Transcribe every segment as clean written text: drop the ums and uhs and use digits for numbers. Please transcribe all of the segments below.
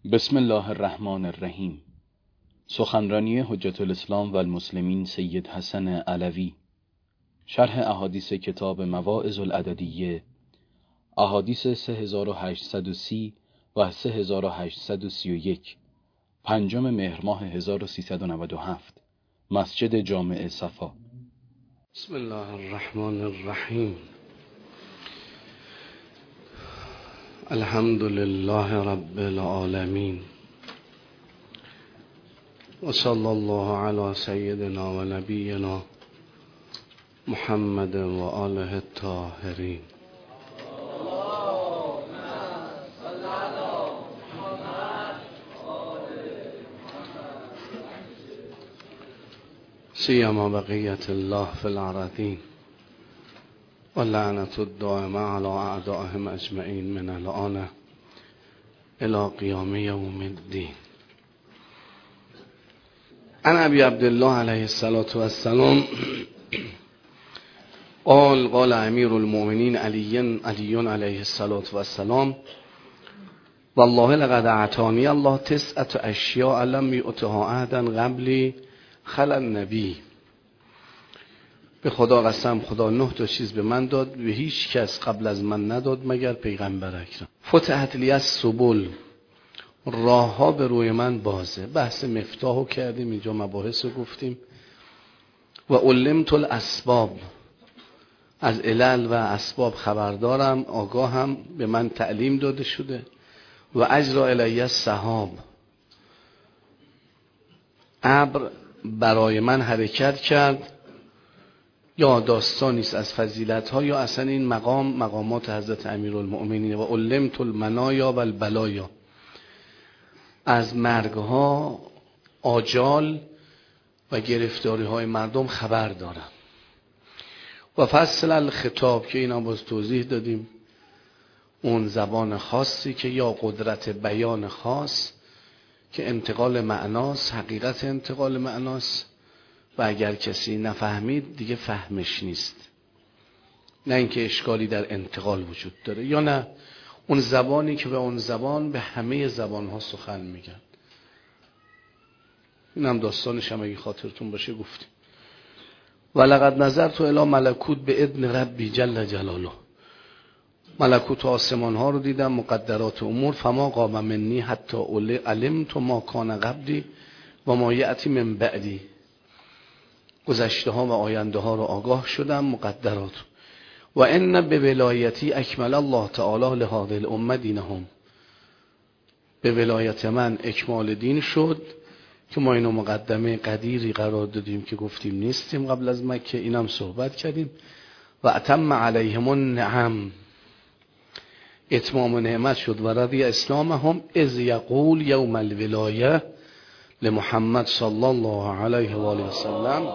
بسم الله الرحمن الرحیم. سخنرانی حجت الاسلام و المسلمین سید حسن علوی، شرح احادیث کتاب مواعظ العددیه، احادیث 3830 و 3831، 5 مهر ماه 1397، مسجد جامع صفا. بسم الله الرحمن الرحیم. الحمد لله رب العالمین و صلی الله علی سیدنا و نبینا محمد و آله الطاهرین. سیما بقیت الله فی الارضین و لعنت الدائمه علی اعدائهم اجمعین من الآن الی قیام یوم الدین. عن ابی عبدالله علیه الصلاة والسلام قال امیر المؤمنین علی علیه الصلاة والسلام والله لقد اعطانی الله 9 اشیاء لم یؤتها احدا قبلی خلا النبی. به خدا قسم، خدا 9 چیز به من داد و هیچ کس قبل از من نداد مگر پیغمبر اکرم. فتحت لی السبل، راه ها به روی من بازه. بحث مفتاحو کردیم، اینجا مباحث رو گفتیم. و علمت الاسباب، از علل و اسباب خبردارم، آگاهم، به من تعلیم داده شده. و اجرا الی السحاب، ابر برای من حرکت کرد. یا داستانی است از فضیلت ها، یا اصلا این مقامات حضرت امیرالمؤمنین. و علمت المنایا و البلایا، از مرگ ها، آجال و گرفتاری های مردم خبر دارم. و فصل الخطاب، که اینا باز توضیح دادیم، اون زبان خاصی که یا قدرت بیان خاص که انتقال معناست، حقیقت انتقال معناست، و اگر کسی نفهمید دیگه فهمش نیست. نه اینکه اشکالی در انتقال وجود داره، یا نه اون زبانی که به اون زبان به همه زبانها سخن میگن. این هم داستانش هم اگه خاطرتون باشه گفتیم. ولقد نظرت الی ملکوت به اذن ربی جل جلاله، ملکوت آسمان ها رو دیدم، مقدرات امور. فما قام منی حتی علمت ما کان قبلی و ما یأتی من بعدی، گذشته ها و آینده ها رو آگاه شدم، مقدرات. و ان به ولایتی اکمل الله تعالی لهذه الامه دینهم، به ولایت من اکمال دین شد، که ما اینو مقدمه قدیری قرار دادیم که گفتیم نیستیم قبل از مکه، اینم صحبت کردیم. و اتم علیهم النعم، اتمام نعمت شد. و رضی اسلامهم اذ یقول یوم الولایه لمحمد صلی الله علیه و آله و سلم.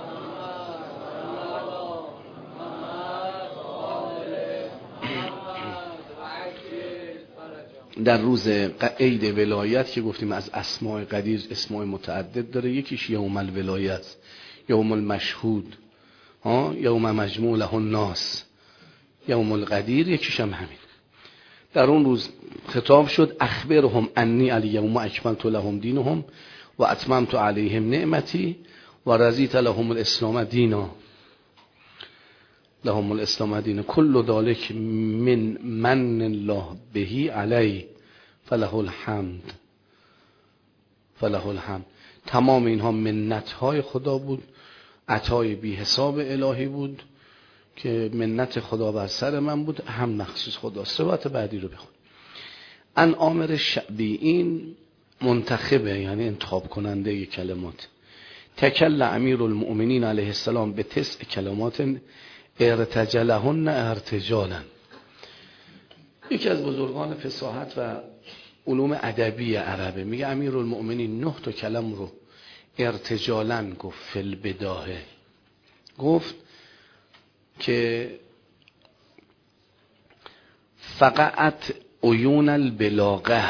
در روز عید ولایت که گفتیم از اسماء قدیر اسماء متعدد داره، یکیش یوم الولایت، یوم المشهود، یوم مجموع له الناس، یوم القدیر یکیش هم همین. در اون روز خطاب شد اخبرهم انی الیوم اکملت لهم دینهم و اتممت علیهم نعمتی و رضیت لهم الاسلام دینا. لهم الاسلام دینا کل ذلک من الله بهی علی فله الحمد فله الحمد. تمام اینها منت های خدا بود، عطای بی حساب الهی بود که منت خدا بر سر من بود، هم مخصوص خدا. صفات بعدی رو بخون. ان عامر شعبی، این منتخبه، یعنی انتخاب کننده کلمات. تکل امیر المؤمنین علیه السلام به 9 کلمات ارتجلهن ارتجالا. یکی از بزرگان فصاحت و علوم ادبی عربه میگه امیر المؤمنین 9 کلم رو ارتجالا گفت. فی البداهه گفت که فقعت عیون البلاغه،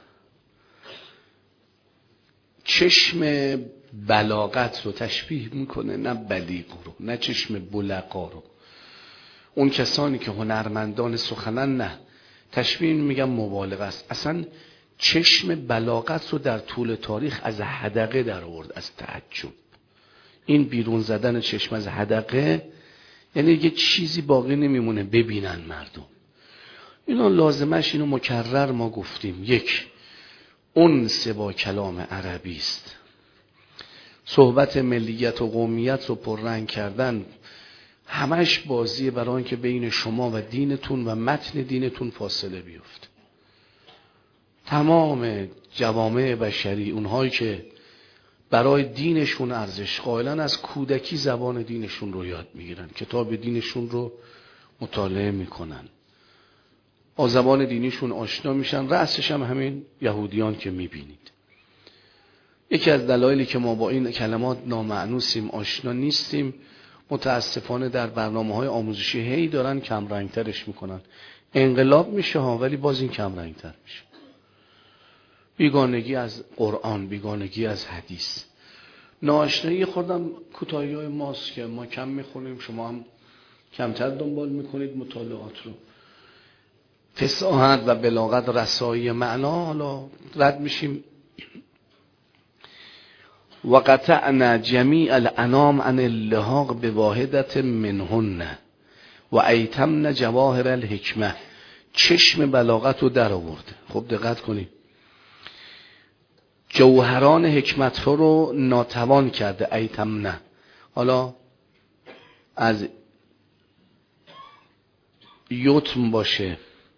چشم بلاغت رو تشبیه میکنه، نه بلیغ رو، نه چشم بلغا رو. اون کسانی که هنرمندان سخنن، نه، تشبیه میگم مبالغه است. اصلا چشم بلاغت رو در طول تاریخ از حدقه در آورد، از تعجب. این بیرون زدن چشم از حدقه یعنی یه چیزی باقی نمیمونه ببینن مردم. اینا لازمش اینو مکرر ما گفتیم، یک انس با کلام عربی است. صحبت ملیت و قومیت رو پررنگ کردن همش بازیه برای اینکه بین شما و دینتون و متن دینتون فاصله بیفته. تمام جوامع بشری، اونهایی که برای دینشون ارزش قائلن، از کودکی زبان دینشون رو یاد میگیرن، کتاب دینشون رو مطالعه میکنن، با زبان دینیشون آشنا میشن. رأسش هم همین یهودیان که میبینید. یکی از دلایلی که ما با این کلمات نامعنوسیم، آشنا نیستیم، متاسفانه در برنامه‌های آموزشی هی دارن کم رنگترش میکنن. انقلاب میشه ها، ولی باز این کم رنگتر میشه. بیگانگی از قرآن، بیگانگی از حدیث، ناآشنایی خودم کوتاهی‌های ماست که ما کم میخونیم، شما هم کمتر دنبال میکنید مطالعات رو. فصاحت و بلاغت، رسایی معنا، حالا رد میشیم. و قطعنا جمیع الانام عن اللحاق بواحدت منهن و ایتمن جواهر الحکمه. چشم بلاغت رو در آورده. خب دقت کنید، جوهران حکمت رو ناتوان کرده. ایتمن، حالا از یتم باشه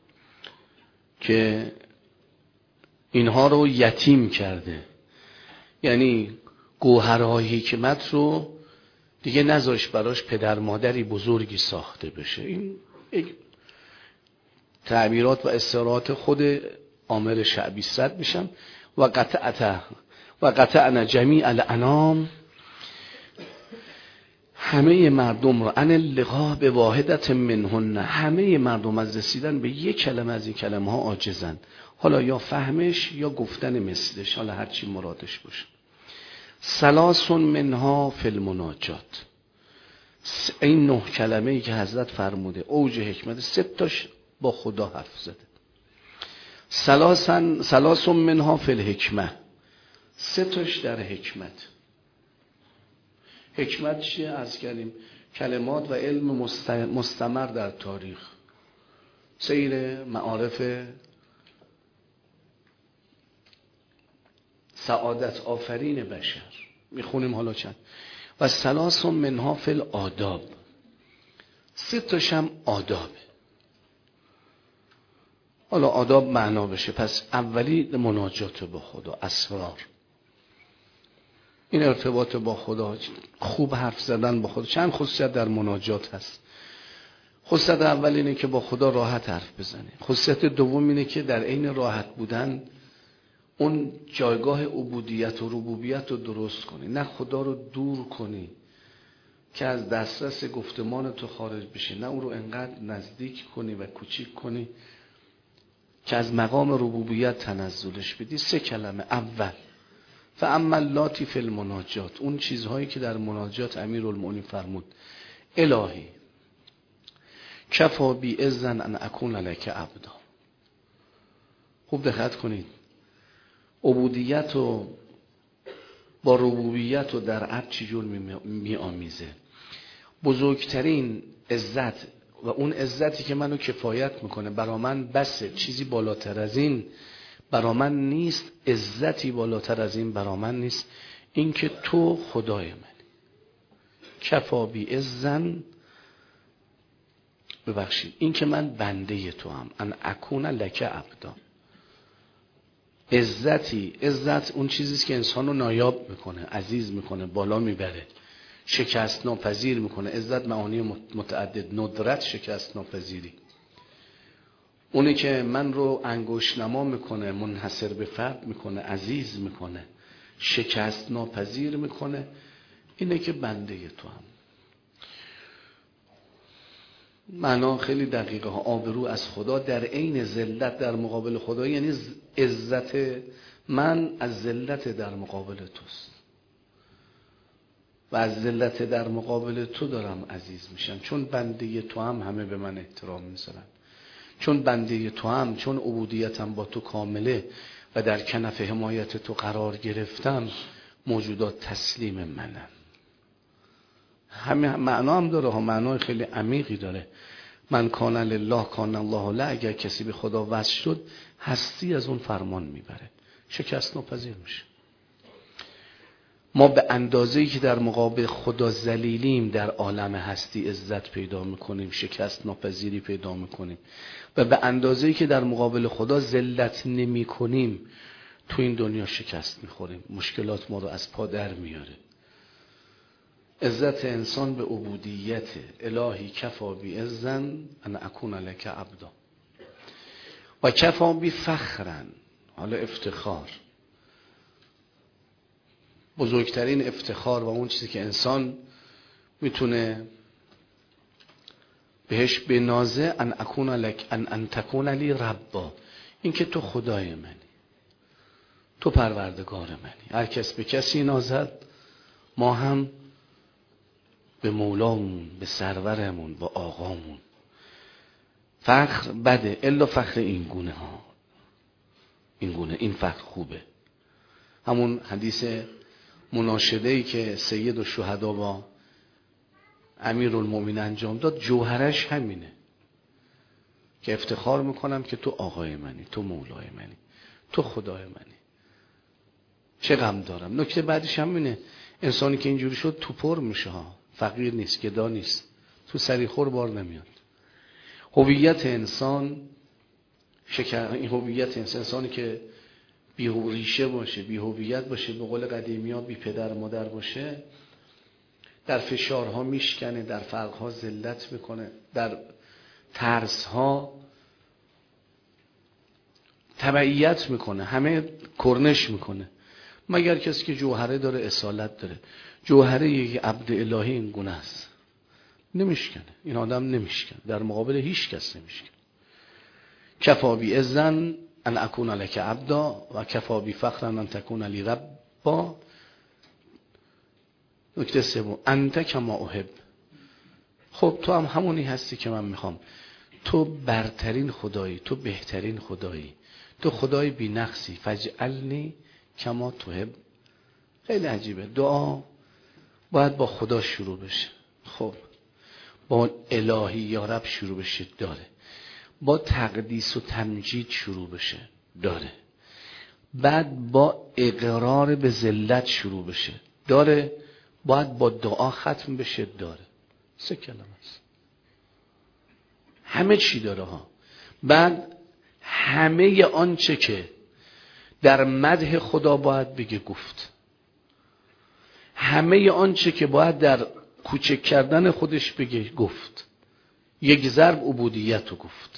که اینها رو یتیم کرده، یعنی گوهرهای حکمت رو دیگه نذاش براش پدر مادری بزرگی ساخته بشه. این تعبیرات و استعارات خود عامر شعبی رد میشن. و قطعنا جمیع الانام، همه مردم رو، عن اللقاء به واحدت منهن، همه مردم از رسیدن به یک کلمه از این کلمه ها عاجزن. حالا یا فهمش یا گفتن مثلش، حالا هرچی مرادش باشه. ثلاث منها فی المناجات، این 9 کلمه ای که حضرت فرموده اوج حکمت، 3 تاش با خدا حرف زده. ثلاث منها فی الحکمه، 3 تاش در حکمت. حکمت چیه؟ عرض کردیم کلمات و علم مستمر در تاریخ، سیر معارف سعادت آفرین بشر. میخونیم حالا چند. و ثلاث منها فی الآداب، 3 تاش هم آدابه. حالا آداب معنا بشه، پس اولی مناجات با خدا، اسرار، این ارتباط با خدا، خوب حرف زدن با خدا. چند خصوصیت در مناجات هست. خصوصیت اول اینه که با خدا راحت حرف بزنی. خصوصیت دوم اینه که در عین راحت بودن اون جایگاه عبودیت و ربوبیت رو درست کنی، نه خدا رو دور کنی که از دسترس گفتمان تو خارج بشه، نه اون رو انقدر نزدیک کنی و کوچیک کنی که از مقام ربوبیت تنزلش بدی. 3 کلمه. اول فاما اللاتی فی المناجات، اون چیزهایی که در مناجات امیرالمؤمنین فرمود الهی کفا بی اذن ان اکون لک عبدا. خوب دقت کنید، عبودیت و با ربوبیت رو در عبد چجور می آمیزه. بزرگترین عزت و اون عزتی که منو کفایت میکنه، برا من بسه، چیزی بالاتر از این برا من نیست، عزتی بالاتر از این برا من نیست، این که تو خدای منی. کفا بی اذن، ببخشید، این که من بنده تو هم، ان اکون لک عبدا. عزت اون چیزیست که انسانو نایاب میکنه، عزیز میکنه، بالا میبره، شکست ناپذیر میکنه. عزت معانی متعدد، ندرت شکست ناپذیری، اونی که من رو انگشت نما میکنه، منحصر به فرد میکنه، عزیز میکنه، شکست ناپذیر میکنه، اینه که بنده تو هم. معنا خیلی دقیقه ها. آبرو از خدا در عین ذلت در مقابل خدا، یعنی عزت من از ذلت در مقابل توست و از ذلت در مقابل تو دارم عزیز میشم، چون بنده تو هم همه به من احترام میذارن، چون بنده تو هم، چون عبودیتم با تو کامله و در کنف حمایت تو قرار گرفتم، موجودات تسلیم منن. همین معنا هم داره ها، معنای خیلی عمیقی داره. من کان لله کان الله له. اگر کسی به خدا وصل شد، هستی از اون فرمان میبره، شکست ناپذیر میشه. ما به اندازه‌ای که در مقابل خدا ذلیلیم، در عالم هستی عزت پیدا میکنیم، شکست ناپذیری پیدا میکنیم، و به اندازه‌ای که در مقابل خدا ذلت نمیکنیم، تو این دنیا شکست میخوریم، مشکلات ما رو از پا در میاره. عزت انسان به عبودیت الهی. کفا بی عزن ان اکون لک عبدا و کفا بی فخرن. حالا افتخار، بزرگترین افتخار و اون چیزی که انسان میتونه بهش بنازه، ان اکون لک ان تکون لی ربا، این که تو خدای منی، تو پروردگار منی. هر کس به کسی نازد، ما هم به مولامون، به سرورمون، به آقامون. فخر بده، الا فخر این گونه ها، این گونه، این فخر خوبه. همون حدیث مناشده‌ای که سید الشهدا با امیرالمومنین انجام داد، جوهرش همینه که افتخار میکنم که تو آقای منی، تو مولای منی، تو خدای منی. چه غم دارم. نکته بعدش همینه، انسانی که اینجوری شد تو پر میشه ها، فقیر نیست، گدا نیست، تو سریخور بار نمیاد. هویت انسان این هویت انسانی که بی ریشه باشه، بی هویت باشه، به قول قدیمی‌ها بی پدر مادر باشه، در فشارها میشکنه، در فرقها ذلت میکنه، در ترسها تبعیت میکنه، همه کرنش میکنه. مگر کسی که جوهره داره، اصالت داره. جوهره یک عبد الهی این گونه است، نمیشکنه. این آدم نمیشکنه، در مقابل هیچ کس نمیشکنه. کفا بی اذن ان اکون لک عبدا و کفا بی فخر ان تکون لی ربا. نکته سوم، انت کما احب. خب تو هم همونی هستی که من میخوام. تو برترین خدایی، تو بهترین خدایی، تو خدای بی نقصی. فجعلنی کما تحب. خیلی عجیبه، دعا باید با خدا شروع بشه. خب با الهی یا رب شروع بشه، داره. با تقدیس و تمجید شروع بشه، داره. بعد با اقرار به ذلت شروع بشه، داره. باید با دعا ختم بشه، داره. 3 کلمه است، همه چی داره ها. بعد همه آنچه که در مدح خدا باید بگه گفت، همه آنچه که باید در کوچک کردن خودش بگه گفت. یک ضرب عبودیت رو گفت.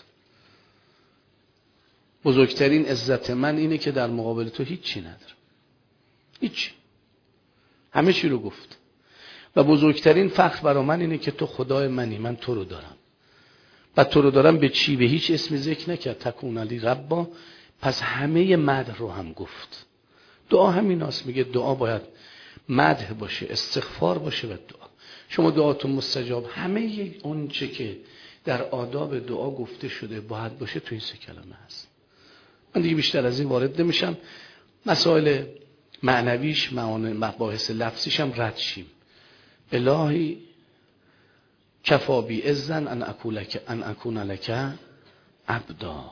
بزرگترین عزت من اینه که در مقابل تو هیچی ندارم، هیچی، همه چی رو گفت. و بزرگترین فخر برای من اینه که تو خدای منی، من تو رو دارم. و تو رو دارم به چی؟ به هیچ اسم ذکر نکرد، تکون لی ربا. پس همه مدح رو هم گفت. دعا همین هست، میگه دعا باید مدح باشه، استغفار باشه و دعا. شما دعاتون مستجاب. همه اون چه که در آداب دعا گفته شده باید باشه، تو این 3 کلمه هست. من دیگه بیشتر از این وارد نمیشم. مسائل معنویش، مباحث لفظیش هم رد شیم. الهی کفا بی اذن ان اکون لک عبدا.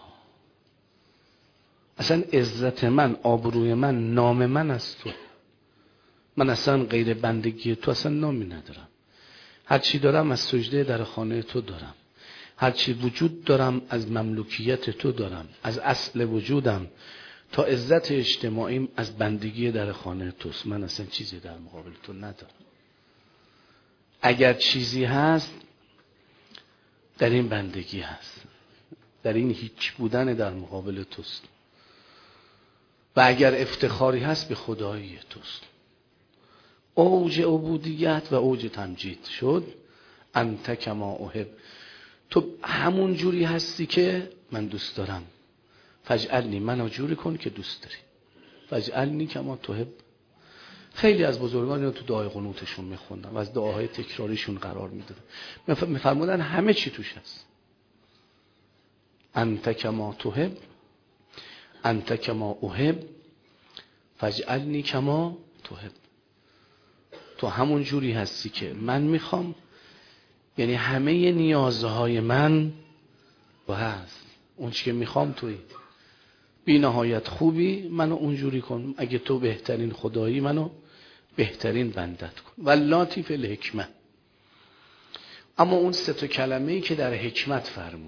اصلا عزت من، آبروی من، نام من از تو. من اصلا غیر بندگی تو اصلا نامی ندارم. هر چی دارم از سجده در خانه تو دارم. هر چی وجود دارم از مملوکیت تو دارم. از اصل وجودم تا عزت اجتماعیم از بندگی در خانه توست. من اصلا چیزی در مقابل تو ندارم. اگر چیزی هست در این بندگی هست، در این هیچ بودن در مقابل توست. و اگر افتخاری هست به خدایی توست. اوج عبودیت و اوج تمجید شد. انت کما احب. تو همون جوری هستی که من دوست دارم. فجعلنی، منو جوری کن که دوست داری. فجعلنی کما تحب. خیلی از بزرگان اینو تو دعای قنوتشون میخوندن و از دعاهای تکراریشون قرار میدادن. میفرمودن همه چی توش هست. انت کما تحب انت کما احب فاجعلنی کما تحب. تو همون جوری هستی که من میخوام، یعنی همه نیازهای من با هست، اون چی که میخوام توی بی نهایت خوبی، منو اونجوری کن. اگه تو بهترین خدایی، منو بهترین بندت کن. واللاتی فی الحکمه. اما اون 3 کلمه‌ای که در حکمت فرمود،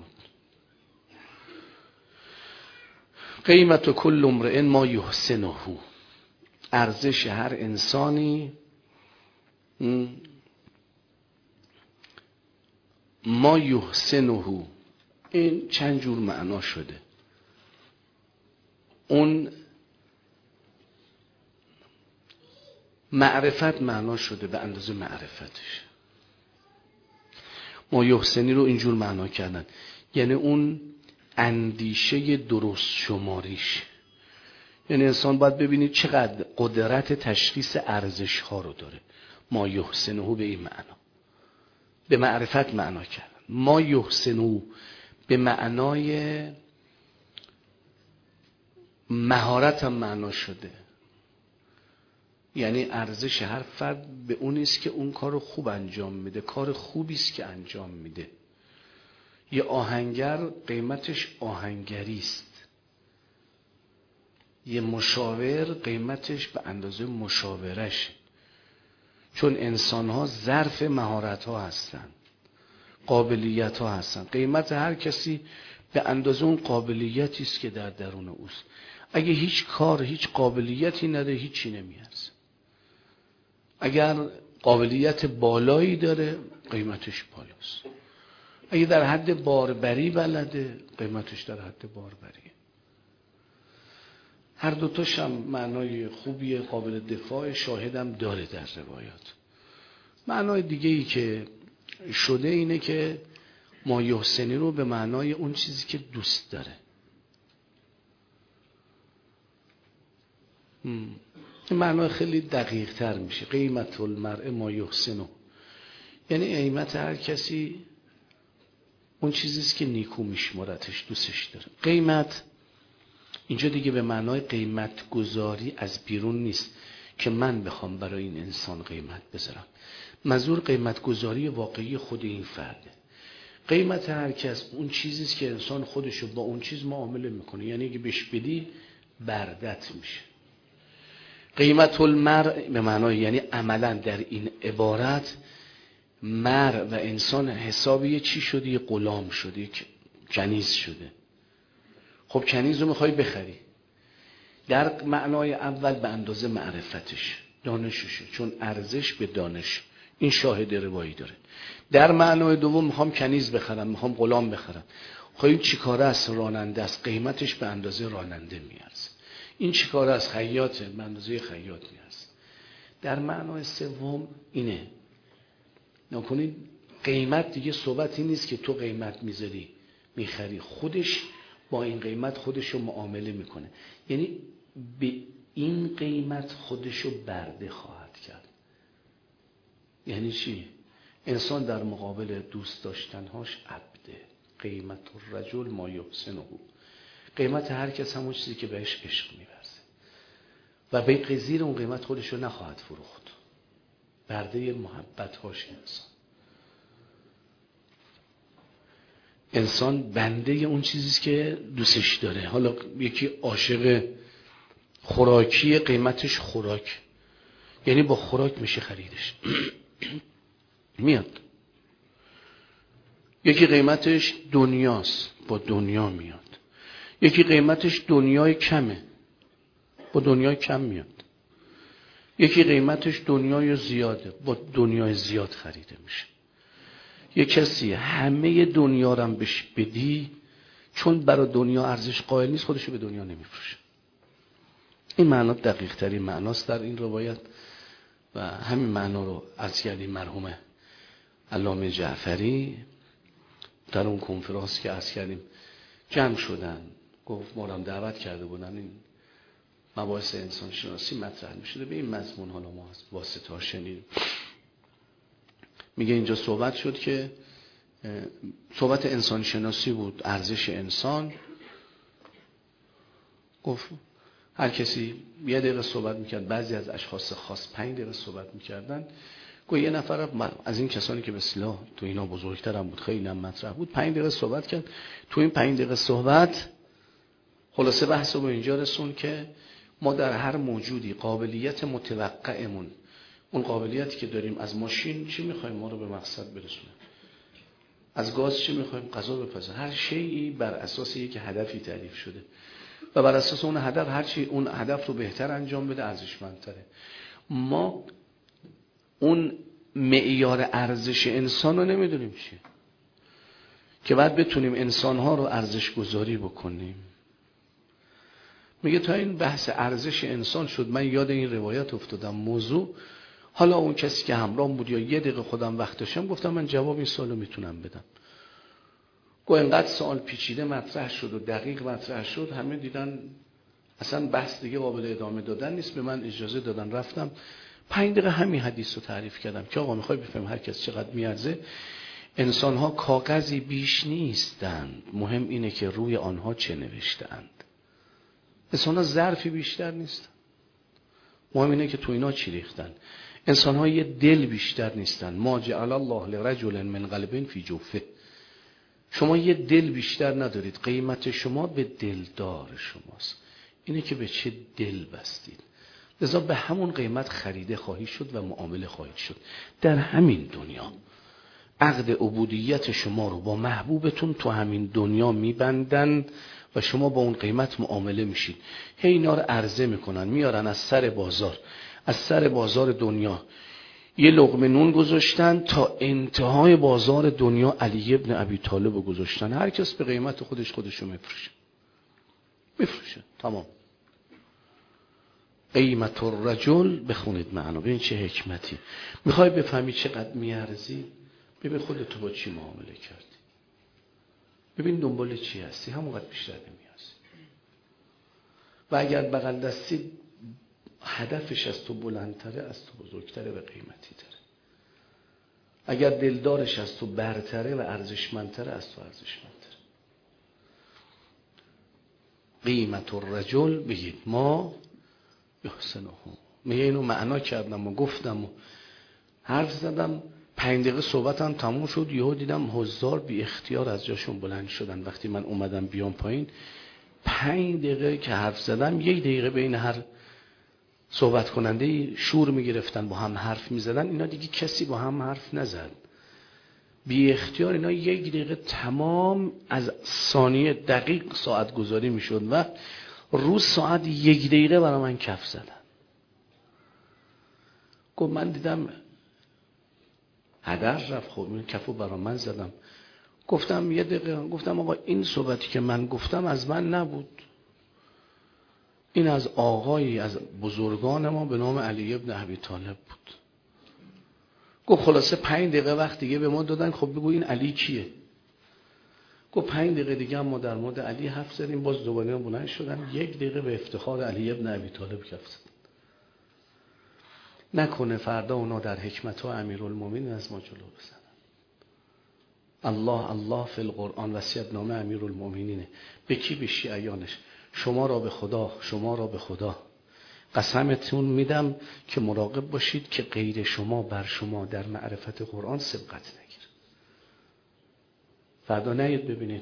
قیمت کل امرئ ما یحسنه، ارزش هر انسانی ما یحسنه. این چند جور معنا شده. اون معرفت معنا شده به اندازه معرفتش. ما یحسنی رو اینجور معنا کردن، یعنی اون اندیشه درست شماریش. یعنی انسان باید ببینید چقدر قدرت تشخیص ارزش ها رو داره. ما یحسنه به این معنا، به معرفت معنا کردن. ما یحسنه به معنای مهارت هم معنا شده، یعنی ارزش هر فرد به اون است که اون کار خوب انجام میده، کار خوبی است که انجام میده. یه آهنگر قیمتش آهنگری است، یه مشاور قیمتش به اندازه مشاورش، چون انسان ها ظرف مهارت ها هستن، قابلیت ها هستن. قیمت هر کسی به اندازه اون قابلیتی است که در درون اوست. اگه هیچ کار، هیچ قابلیتی نداره، هیچی نمیارزه. اگر قابلیت بالایی داره، قیمتش بالاست. اگه در حد باربری بلده، قیمتش در حد باربریه. هر دوتاش هم معنای خوبیه، قابل دفاع، شاهدم داره در روایات. معنای دیگه ای که شده اینه که ما یحسنی رو به معنای اون چیزی که دوست داره. این معنای خیلی دقیق تر میشه. قیمت المرء ما یحسنه، یعنی قیمت هر کسی اون چیزیست که نیکو میشمارتش، دوستش داره. قیمت اینجا دیگه به معنای قیمت گذاری از بیرون نیست که من بخوام برای این انسان قیمت بذارم. منظور قیمت گذاری واقعی خود این فرده. قیمت هر کس اون چیزیست که انسان خودشو با اون چیز معامله میکنه، یعنی اگه بهش بدی بردت میشه. قیمت المرء به معنای یعنی عملا در این عبارت مرء و انسان حسابی چی شده؟ یه غلام شده، یک کنیز شده. خب کنیز رو میخوای بخری، در معنای اول به اندازه معرفتش، دانششه، چون ارزش به دانش. این شاهد روایی داره. در معنای دوم میخوام کنیز بخرم، میخوام غلام بخرم. خب این چی کاره است؟ راننده است، قیمتش به اندازه راننده میارزه. این چی کاره است؟ خیاطه، به اندازه خیاط میارزه. در معنای سوم اینه، نکنید قیمت دیگه صحبتی نیست که تو قیمت میذاری میخری، خودش با این قیمت خودشو معامله میکنه، یعنی به این قیمت خودشو برده خواهد کرد. یعنی چی؟ انسان در مقابل دوست داشتنهاش عبده. قیمت الرجل ما یحسنه، قیمت هر کس همون چیزی که بهش عشق میورزه و به غیر اون قیمت خودشو نخواهد فروخت. برده محبت هاش انسان بنده اون چیزیست که دوستش داره. حالا یکی عاشق خوراکی، قیمتش خوراک، یعنی با خوراک میشه خریدش. میاد. یکی قیمتش دنیاست، با دنیا میاد. یکی قیمتش دنیای کمه، با دنیای کم میاد. یکی قیمتش دنیای زیاده، با دنیای زیاد خریده میشه. یک کسی همه دنیا رو هم بهش بدی، چون برای دنیا ارزش قائل نیست، خودشو به دنیا نمیفروشه. این معنا دقیق ترین معناست در این روایت و همین معنا رو عرض کردیم مرحوم علامه جعفری در اون کنفرانس که عرض کردیم جمع شدن، گفت ما رو هم دعوت کرده بودن، این مباحث انسان شناسی مطرح میشده به این مضمون. حالا ما واسطه ها شنیدیم. میگه اینجا صحبت شد که صحبت انسان شناسی بود، ارزش انسان. گفت هر کسی 1 دقیقه صحبت میکرد، بعضی از اشخاص خاص 5 دقیقه صحبت میکردن. گفت یه نفر از این کسانی که به اصطلاح تو اینا بزرگترم بود، خیلی هم مطرح بود، 5 دقیقه صحبت کرد. تو این 5 دقیقه صحبت خلاصه بحث رو به اینجا رسون که ما در هر موجودی قابلیت متوقعمون، اون قابلیتی که داریم، از ماشین چی میخوایم ما رو به مقصد برسونه، از گاز چی میخوایم غذا بپزه، هر شیئی بر اساس یک هدفی تعریف شده و بر اساس اون هدف هر چی اون هدف رو بهتر انجام بده ارزشمندتره. ما اون معیار ارزش انسان رو نمیدونیم چیه که بعد بتونیم انسانها رو ارزش گذاری بکنیم. میگه تا این بحث ارزش انسان شد من یاد این روایت افتادم موضوع. حالا اون کسی که همراه بود یا 1 دقیقه خودم وقت داشتم، گفتم من جواب این سوالو میتونم بدم. گفت اینقدر سوال پیچیده مطرح شد و دقیق مطرح شد، همه دیدن اصلا بحث دیگه قابل ادامه دادن نیست، به من اجازه دادن رفتم. 5 دقیقه همین حدیث رو تعریف کردم که آقا میخوای بفهم هر کس چقدر میارزه. انسان ها کاغذی بیش نیستند، مهم اینه که روی آنها چه نوشته‌اند. انسان ها ظرفی بیشتر نیستن، مهم اینه که تو اینا چی ریختن. انسان ها یه دل بیشتر نیستن. ما جعل الله لرجل من قلبین فی جوفه. شما یه دل بیشتر ندارید، قیمت شما به دلدار شماست، اینه که به چه دل بستید. لذا به همون قیمت خریده خواهی شد و معامله خواهید شد. در همین دنیا عقد عبودیت شما رو با محبوبتون تو همین دنیا میبندن و شما با اون قیمت معامله میشید. هی اینا رو عرضه میکنن، میارن از سر بازار دنیا یه لقمه نون گذاشتن تا انتهای بازار دنیا علی ابن ابی طالب رو گذاشتن. هر کس به قیمت خودشو میفروشه. تمام. قیمت الرجل بخونید معنا، ببین چه حکمتی. میخوای بفهمی چقدر میارزی؟ ببین خودت با چی معامله کردی، ببین دنبال چی هستی، همونقدر بیشتر نمیارزی. و اگر بغل دستی هدفش از تو بلندتره، از تو بزرگتره و قیمتی تره. اگر دلدارش از تو برتره و ارزشمندتره، از تو ارزشمندتره. قیمت الرجل بگید ما یحسنه. میگه اینو معنا کردم و گفتم و حرف زدم. 5 دقیقه صحبتم تموم شد. یهو دیدم حضار بی اختیار از جاشون بلند شدن. وقتی من اومدم بیام پایین، 5 دقیقه که حرف زدم، 1 دقیقه بین هر صحبت کننده شور میگرفتن، با هم حرف میزدن. اینا دیگه کسی با هم حرف نزد. بی اختیار اینا 1 دقیقه تمام از ثانیه دقیق ساعت گذاری میشد و روز ساعت 1 دقیقه برای من کف زدن. گفت من دیدم هدر رفت. خب این کفو برای من زدم. گفتم 1 دقیقه، گفتم آقا این صحبتی که من گفتم از من نبود، این از آقایی از بزرگان ما به نام علی ابن ابی طالب بود. گفت خلاصه 5 دقیقه وقت دیگه به ما دادن، خب بگو این علی کیه؟ گفت 5 دقیقه دیگه ما در مورد علی حرف زدیم، باز دوباره بلند شدن 1 دقیقه به افتخار علی ابن ابی طالب کف زدن. نکنه فردا اونا در حکمت ها امیرالمومنین از ما جلو بزنن. الله الله فی القرآن وصیت نامه امیرالمومنینه. به کی؟ به شیعیانش. شما را به خدا قسمتون میدم که مراقب باشید که غیر شما بر شما در معرفت قرآن سبقت نگیر. فردا نید ببینید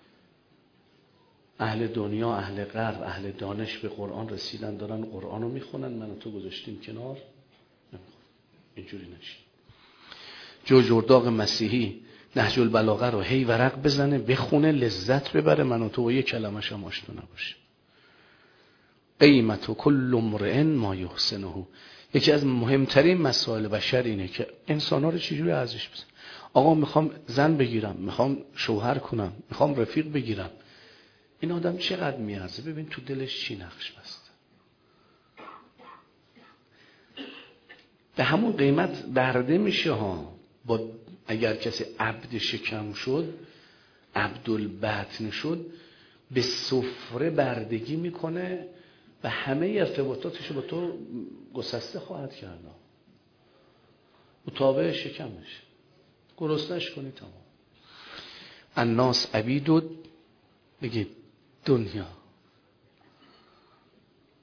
اهل دنیا، اهل غرب، اهل دانش به قرآن رسیدن، دارن قرآن رو میخونن، من و تو گذاشتیم کنار. اینجوری نشید. جو جرداغ مسیحی نهج البلاغه رو هی ورق بزنه، بخونه، لذت ببره، من و تو با 1 کلمش هم آشنا نباشیم. قیمت کل امرئ ما یحسنه. یکی از مهمترین مسائل بشر اینه که انسان‌ها رو چجوری ارزش بزنن. آقا میخوام زن بگیرم، میخوام شوهر کنم، میخوام رفیق بگیرم، این آدم چقدر میارزه؟ ببین تو دلش چی نقش بسته. به همون قیمت برده میشه ها. با اگر کسی عبد شکم شد، عبدالبطن شد، به سفره بردگی میکنه و همه ارتباطاتش با تو گسسته خواهد کرد. مطابق شکمش گرسنش کنی تمام. الناس عبید بگید دنیا.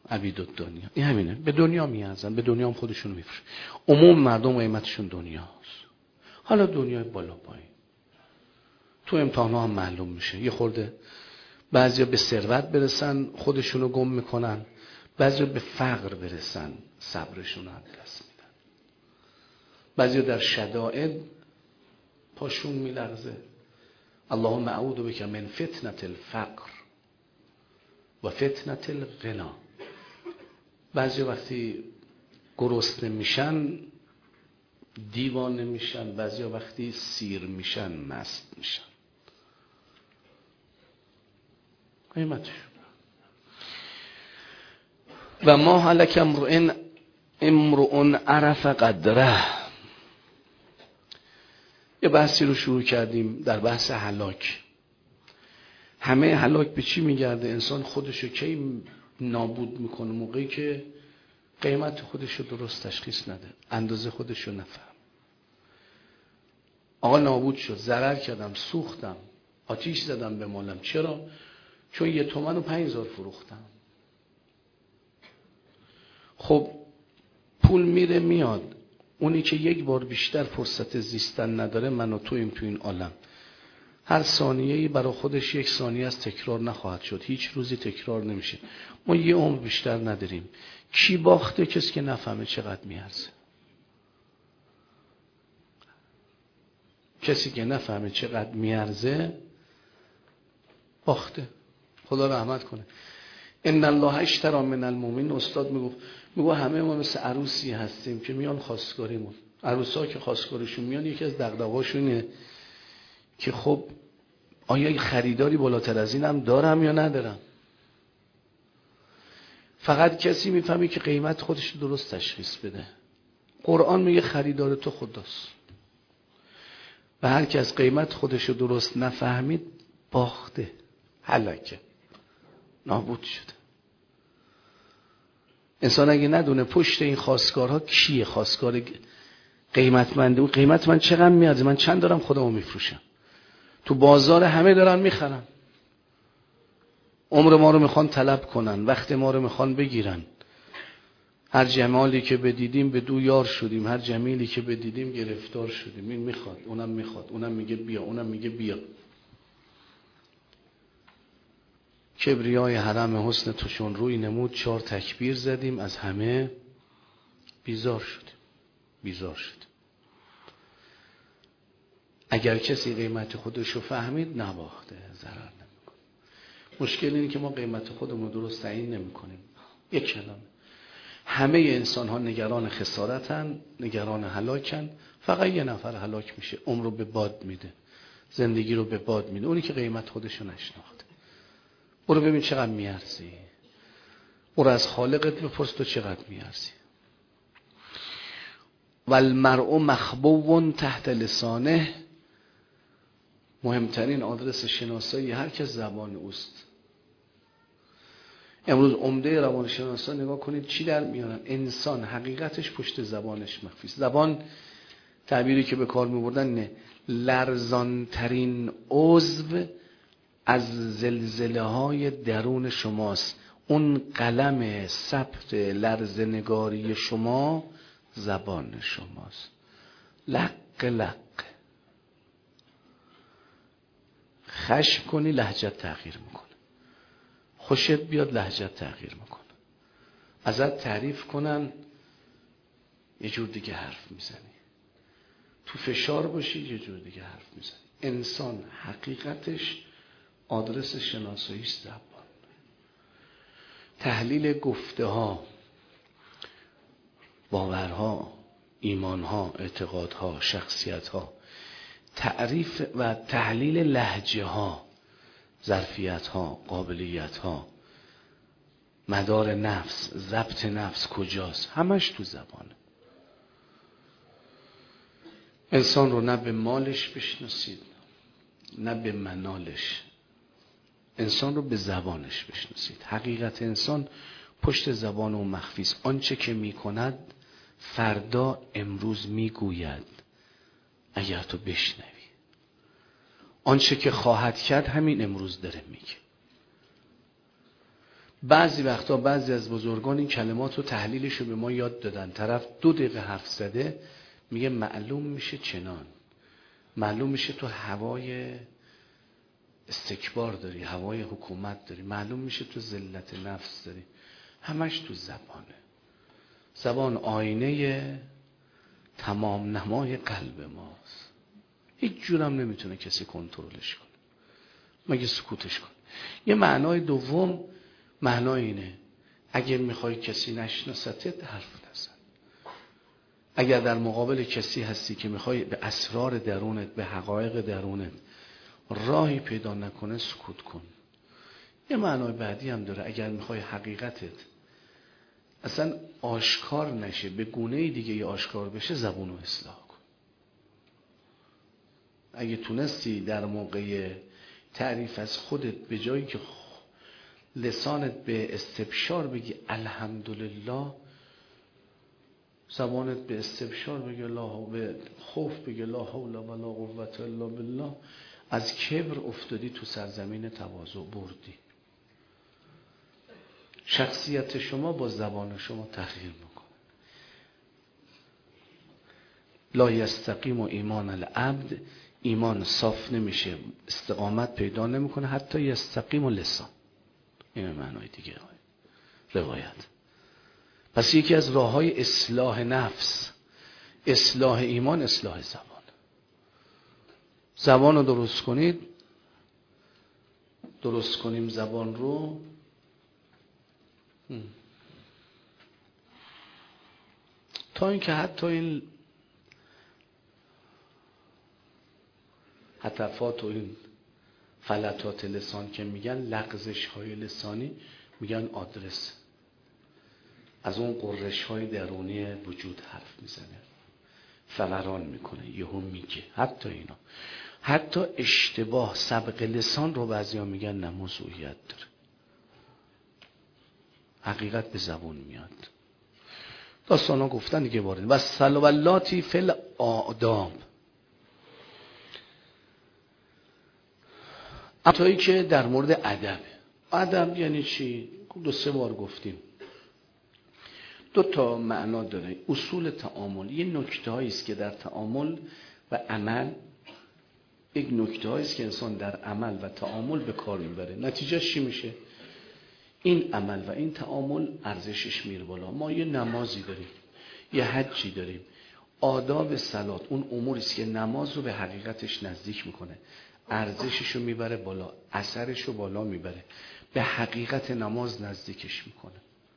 عبید الدنیا. این همینه، به دنیا میارزن، به دنیا هم خودشون میفروشن. عموم مردم قیمتشون دنیاست. حالا دنیای بالا پایین تو امتحان‌ها هم معلوم میشه. یه خورده بعضیا به ثروت برسن خودشونو گم میکنن، بعضیا به فقر برسن صبرشون رو از دست میدن، بعضیا در شدائد پاشون میلغزه. اللهم اعوذ بک من فتنة الفقر و فتنة الغنا. بعضی وقتی گرسنه میشن دیوانه میشن، بعضی وقتی سیر میشن مست میشن. قیمتشون. و ما هلک امرؤ عرف قدره. یه بحثی رو شروع کردیم در بحث هلاک. همه هلاک به چی میگرده؟ انسان خودشو کی نابود میکنه؟ موقعی که قیمت خودشو درست تشخیص نده، اندازه خودشو نفهم. آقا نابود شد، ضرر کردم، سوختم، آتیش زدم به مالم. چرا؟ چون 1 تومن و 5000 فروختم. خب پول میره میاد. اونی که یک بار بیشتر فرصت زیستن نداره، من و تویم تو این عالم. هر ثانیه‌ای برای خودش 1 ثانیه از تکرار نخواهد شد، هیچ روزی تکرار نمیشه. ما 1 عمر بیشتر نداریم. کی باخته؟ کسی که نفهمه چقدر میارزه. کسی که نفهمه چقدر میارزه باخته. خدا رحمت کنه. ان الله اشتری من المؤمنین. استاد میگو همه ما مثل عروسی هستیم که میان خواستگاریمون. عروسا که خواستگاریشون میان، یکی از دغدغه‌هاشون اینه که خب آیا خریداری بالاتر از اینم دارم یا ندارم؟ فقط کسی میفهمی که قیمت خودش درست تشخیص بده. قرآن میگه خریدار تو خداست. و هر کس قیمت خودش درست نفهمید باخته، هلاکه، نابود شده. انسان اگه ندونه پشت این خواستگارها کیه، خواستگار قیمتمنده، اون قیمت من چقدر میارزه، من چند دارم خودمو میفروشم. تو بازار همه دارن میخرن، عمر ما رو میخوان طلب کنن، وقت ما رو میخوان بگیرن. هر جمالی که بدیدیم به دو یار شدیم، هر جمیلی که بدیدیم گرفتار شدیم. این میخواد، اونم میخواد، اونم میگه بیا، اونم میگه بیا. کبریای حرم حسن توشون روی نمود، 4 تکبیر زدیم، از همه بیزار شدیم. اگر کسی قیمت خودشو فهمید نباخته، ضرر نمیکنه. مشکل اینه که ما قیمت خودمون درست تعیین نمیکنیم. یک کلمه، همه انسان ها نگران خسارتن، نگران هلاکن. فقط 1 نفر هلاک میشه، عمر رو به باد میده، زندگی رو به باد میده، اونی که قیمت خودشو نشناخته. برو ببین چقدر میارزی، برو از خالقت بپرس تو چقدر میارزی. والمرء مخبوء تحت لسانه. مهمترین آدرس شناسایی هر کس زبان اوست. امروز عمده روانشناسا نگاه کنید چی در میارن. انسان حقیقتش پشت زبانش مخفی است. زبان، تعبیری که به کار میبردن اینه، لرزانترین عضو از زلزله های درون شماست. اون قلم ثبت لرزنگاری شما زبان شماست. لق لق. خشم کنی لهجت تغییر میکنه، خوشت بیاد لهجت تغییر میکنه، ازت تعریف کنن یه جور دیگه حرف میزنی، تو فشار باشی یه جور دیگه حرف میزنی. انسان حقیقتش آدرس شناساییش زبان. تحلیل گفته ها، باورها، ایمانها، اعتقادها، شخصیتها، تعریف و تحلیل لهجه ها، ظرفیت ها، قابلیت ها، مدار نفس، ضبط نفس کجاست، همش تو زبانه. انسان رو نه به مالش بشناسید نه به منالش، انسان رو به زبانش بشناسید. حقیقت انسان پشت زبان و مخفی است. آنچه که میکند فردا امروز میگوید اگر تو بشنوی. آنچه که خواهد کرد همین امروز داره میگه. بعضی وقتا بعضی از بزرگان این کلمات رو تحلیلش رو به ما یاد دادن. طرف 2 دقیقه حرف زده میگه معلوم میشه چنان، معلوم میشه تو هوای استکبار داری، هوای حکومت داری، معلوم میشه تو ذلت نفس داری. همش تو زبانه. زبان آینه تمام نمای قلب ماست. هیچ جورم نمیتونه کسی کنترلش کنه مگه سکوتش کنه. یه معنای دوم، معنای اینه اگر میخوای کسی نشناستت حرف نزن. اگر در مقابل کسی هستی که میخوای به اسرار درونت، به حقایق درونت راهی پیدا نکنه، سکوت کن. یه معنای بعدی هم داره، اگر میخوای حقیقتت اصلا آشکار نشه، به گونه دیگه ای آشکار بشه، زبونو اصلاح کن. اگه تونستی در موقع تعریف از خودت به جایی که لسانت به استبشار بگی الحمدلله، زبانت به استبشار بگی به خوف بگی لا حول ولا قوة الا بالله، از کبر افتادی تو سرزمین تواضع، بردی. شخصیت شما با زبان شما تغییر میکنه. لا یستقیم ایمان العبد، ایمان صاف نمیشه، استقامت پیدا نمیکنه حتی یستقیم لسان. این معنای دیگه روایت. پس یکی از راههای اصلاح نفس، اصلاح ایمان، اصلاح زبان. زبان رو درست کنید، درست کنیم زبان رو. تا اینکه حتی این حتفات و این فلتات لسان که میگن، لغزش های لسانی، میگن آدرس. از اون قررش های درونی وجود حرف میزنه، فوران میکنه، یهو میگه. حتی اینا، حتی اشتباه سبق لسان رو بعضیا میگن نه، موضوعیت داره. حقیقت به زبون میاد. داستانا گفتن دیگه وارد. و سلوالاتی فل آداب، اتایی که در مورد ادب. ادب یعنی چی؟ 2-3 بار گفتیم. 2 تا معنا داره. اصول تعامل، یه نکته‌ای است که در تعامل و عمل، یک نکته‌ای است که انسان در عمل و تعامل به کار میبره. نتیجهش چی میشه؟ این عمل و این تعامل ارزشش میره بالا. ما یه نمازی داریم، یه حجی داریم. آداب صلات اون اموری است که نماز رو به حقیقتش نزدیک میکنه، ارزشش رو میبره بالا، اثرش رو بالا میبره، به حقیقت نماز نزدیکش میکنه.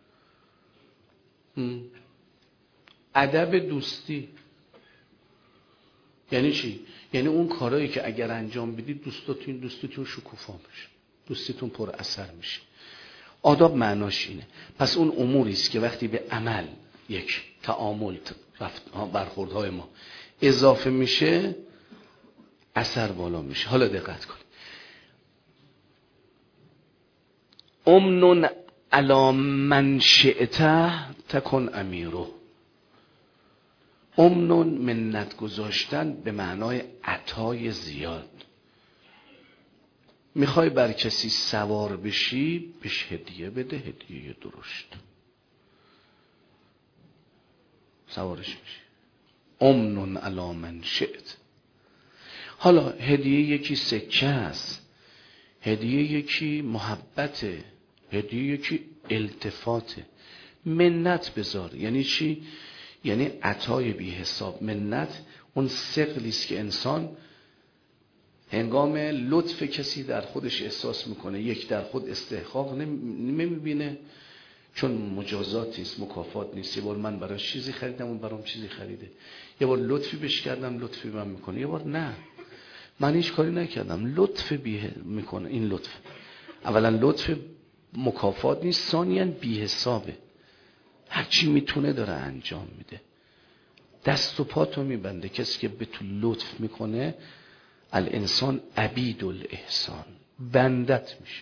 ادب دوستی یعنی چی؟ یعنی اون کارهایی که اگر انجام بدید دوستتون شکوفا میشه، دوستیتون پر اثر میشه. آداب معناش اینه. پس اون اموری است که وقتی به عمل، یک تعامل، برخوردهای ما اضافه میشه، اثر بالا میشه. حالا دقت کنید. امنون علی من شئت تکن امیرو. امنون، منت گذاشتن به معنای عطای زیاد. میخوای بر کسی سوار بشی، بهش هدیه بده، هدیه درشت، سوارش میشی. امنون علی من شئت. حالا هدیه یکی سکه است، هدیه یکی محبته، هدیه یکی التفاته. منت بذار یعنی چی؟ یعنی عطای بی حساب. منت اون ثقلی است که انسان هنگام لطف کسی در خودش احساس میکنه. یک، در خود استحقاق نمیبینه، چون مجازات نیست، مکافات نیست. یه بار من براش چیزی خریدم، اون برام چیزی خریده. یه بار لطفی بهش کردم، لطفی من میکنه. یه بار نه، من هیچ کاری نکردم، لطف میکنه. این لطف، اولا لطف مکافات نیست، ثانیاً بی حسابه. هرچی میتونه داره انجام میده، دست و پاتو میبنده. کسی که به تو لطف میکنه، الانسان عبید الاحسان، بندت میشه.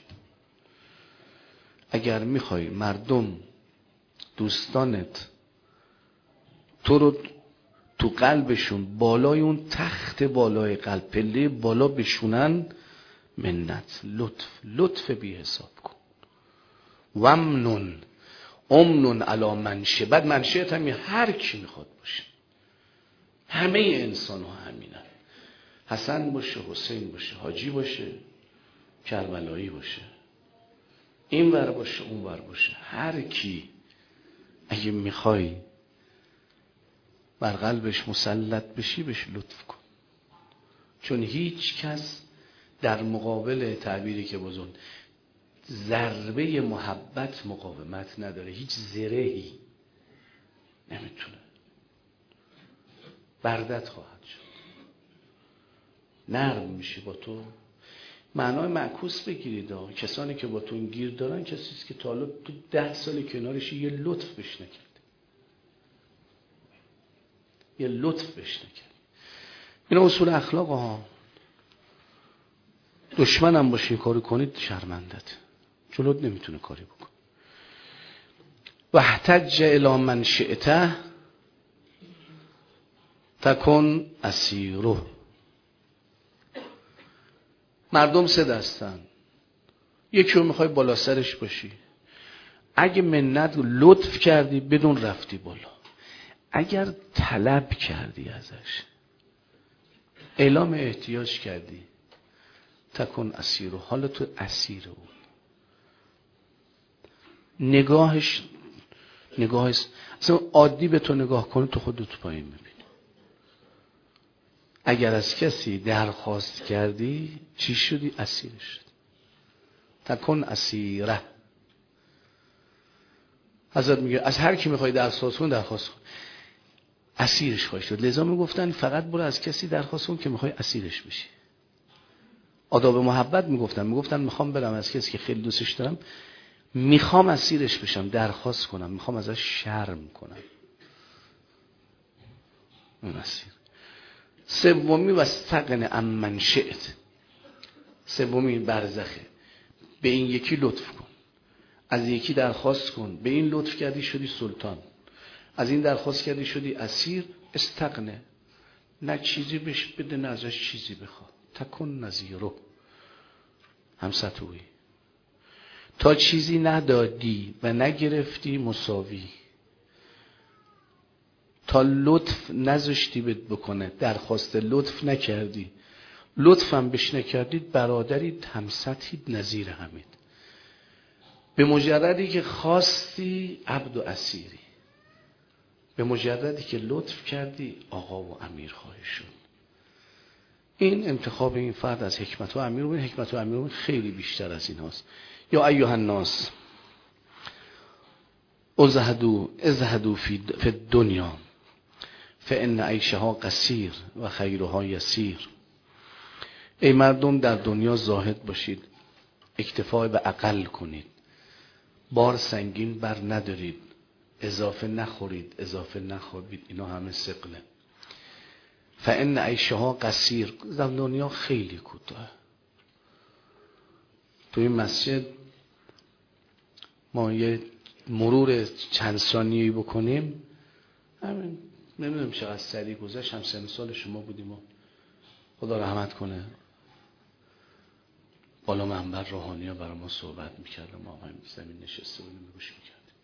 اگر میخوای مردم، دوستانت تو رو تو قلبشون، بالای اون تخت بالای قلب، پله بالا بشونن، منت، لطف بی حساب کن. امنون علی منشه. بعد منشهت هم هر کی میخواد باشه، همه انسان ها همینن، حسن باشه، حسین باشه، حاجی باشه، کربلایی باشه، این ور باشه اون ور باشه، هر کی اگه میخوای بر قلبش مسلط بشی بهش لطف کن. چون هیچ کس در مقابل تعبیری که بزن ضربه محبت مقاومت نداره، هیچ زرهی نمیتونه، بردت خواهد شد، نرم میشه با تو. معنای معکوس بگیرید کسانی که با تو این گیر دارن کسیست که تا حالا تو 10 سال کنارش یه لطف بهش نکرد، یه لطف بهش نکرد. این اصول اخلاق ها. دشمنم باشی کاری کنید شرمندت، جلوت نمیتونه کاری بکن. واحتج الی من شئته تکن اسیره. مردم 3 دستن، یکی رو میخوای بالا سرش باشی، اگه منت لطف کردی بدون رفتی بالا، اگر طلب کردی ازش، اعلام احتیاج کردی، تکن اسیره، حالا تو اسیر او. نگاهش اصلا عادی به تو نگاه کنه تو خودت پایین میبینی. اگر از کسی درخواست کردی چی شدی؟ اسیرش شد. تکن اسیره. حضرت میگه از هر کی میخوای درخواست کن اسیرش خواهی شد. لذا میگفتن فقط برو از کسی درخواست کن که میخوای اسیرش بشی. آداب محبت میگفتن میخوام برم از کسی که خیلی دوستش دارم، میخوام اسیرش بشم، درخواست کنم، میخوام ازش شرم کنم. اون اسیر. سومی و استغن عن من شئت. سومی برزخه. به این یکی لطف کن، از یکی درخواست کن، به این لطف کردی شدی سلطان، از این درخواست کردی شدی اسیر. استغنه، نه چیزی بهش بده نه ازش چیزی بخوا. تکن نظیره، همسطوی. تا چیزی ندادی و نگرفتی مساوی، تا لطف نذاشتی بهت بکنه، درخواست لطف نکردی، لطفم بهش نکردید، برادرید، همسطید، نظیر همید. به مجردی که خواستی عبد و اسیری، به مجردی که لطف کردی آقا و امیر خواهی شد. این انتخاب این فرد از حکمت و امیرالمومنین. حکمت و امیرالمومنین خیلی بیشتر از این هاست. یا ایها الناس ازهدوا فی الدنیا فان عیشها قصیر و خیرها یسیر. ای مردم در دنیا زاهد باشید، اکتفا به اقل کنید، بار سنگین بر ندارید، اضافه نخورید، اضافه نخوابید، اینا همه ثقله. فان عیشها قصیر، در دنیا خیلی کوتاه. تو این مسجد ما یه مرور چند ثانیه‌ای بکنیم، همین نمیدونم چقدر سریع گذشت. هم 3 سال شما بودیم و خدا رحمت کنه بالا منبر روحانی‌ها برای ما صحبت می‌کردن، ما هم زمین نشسته بودیم گوش می‌کردیم.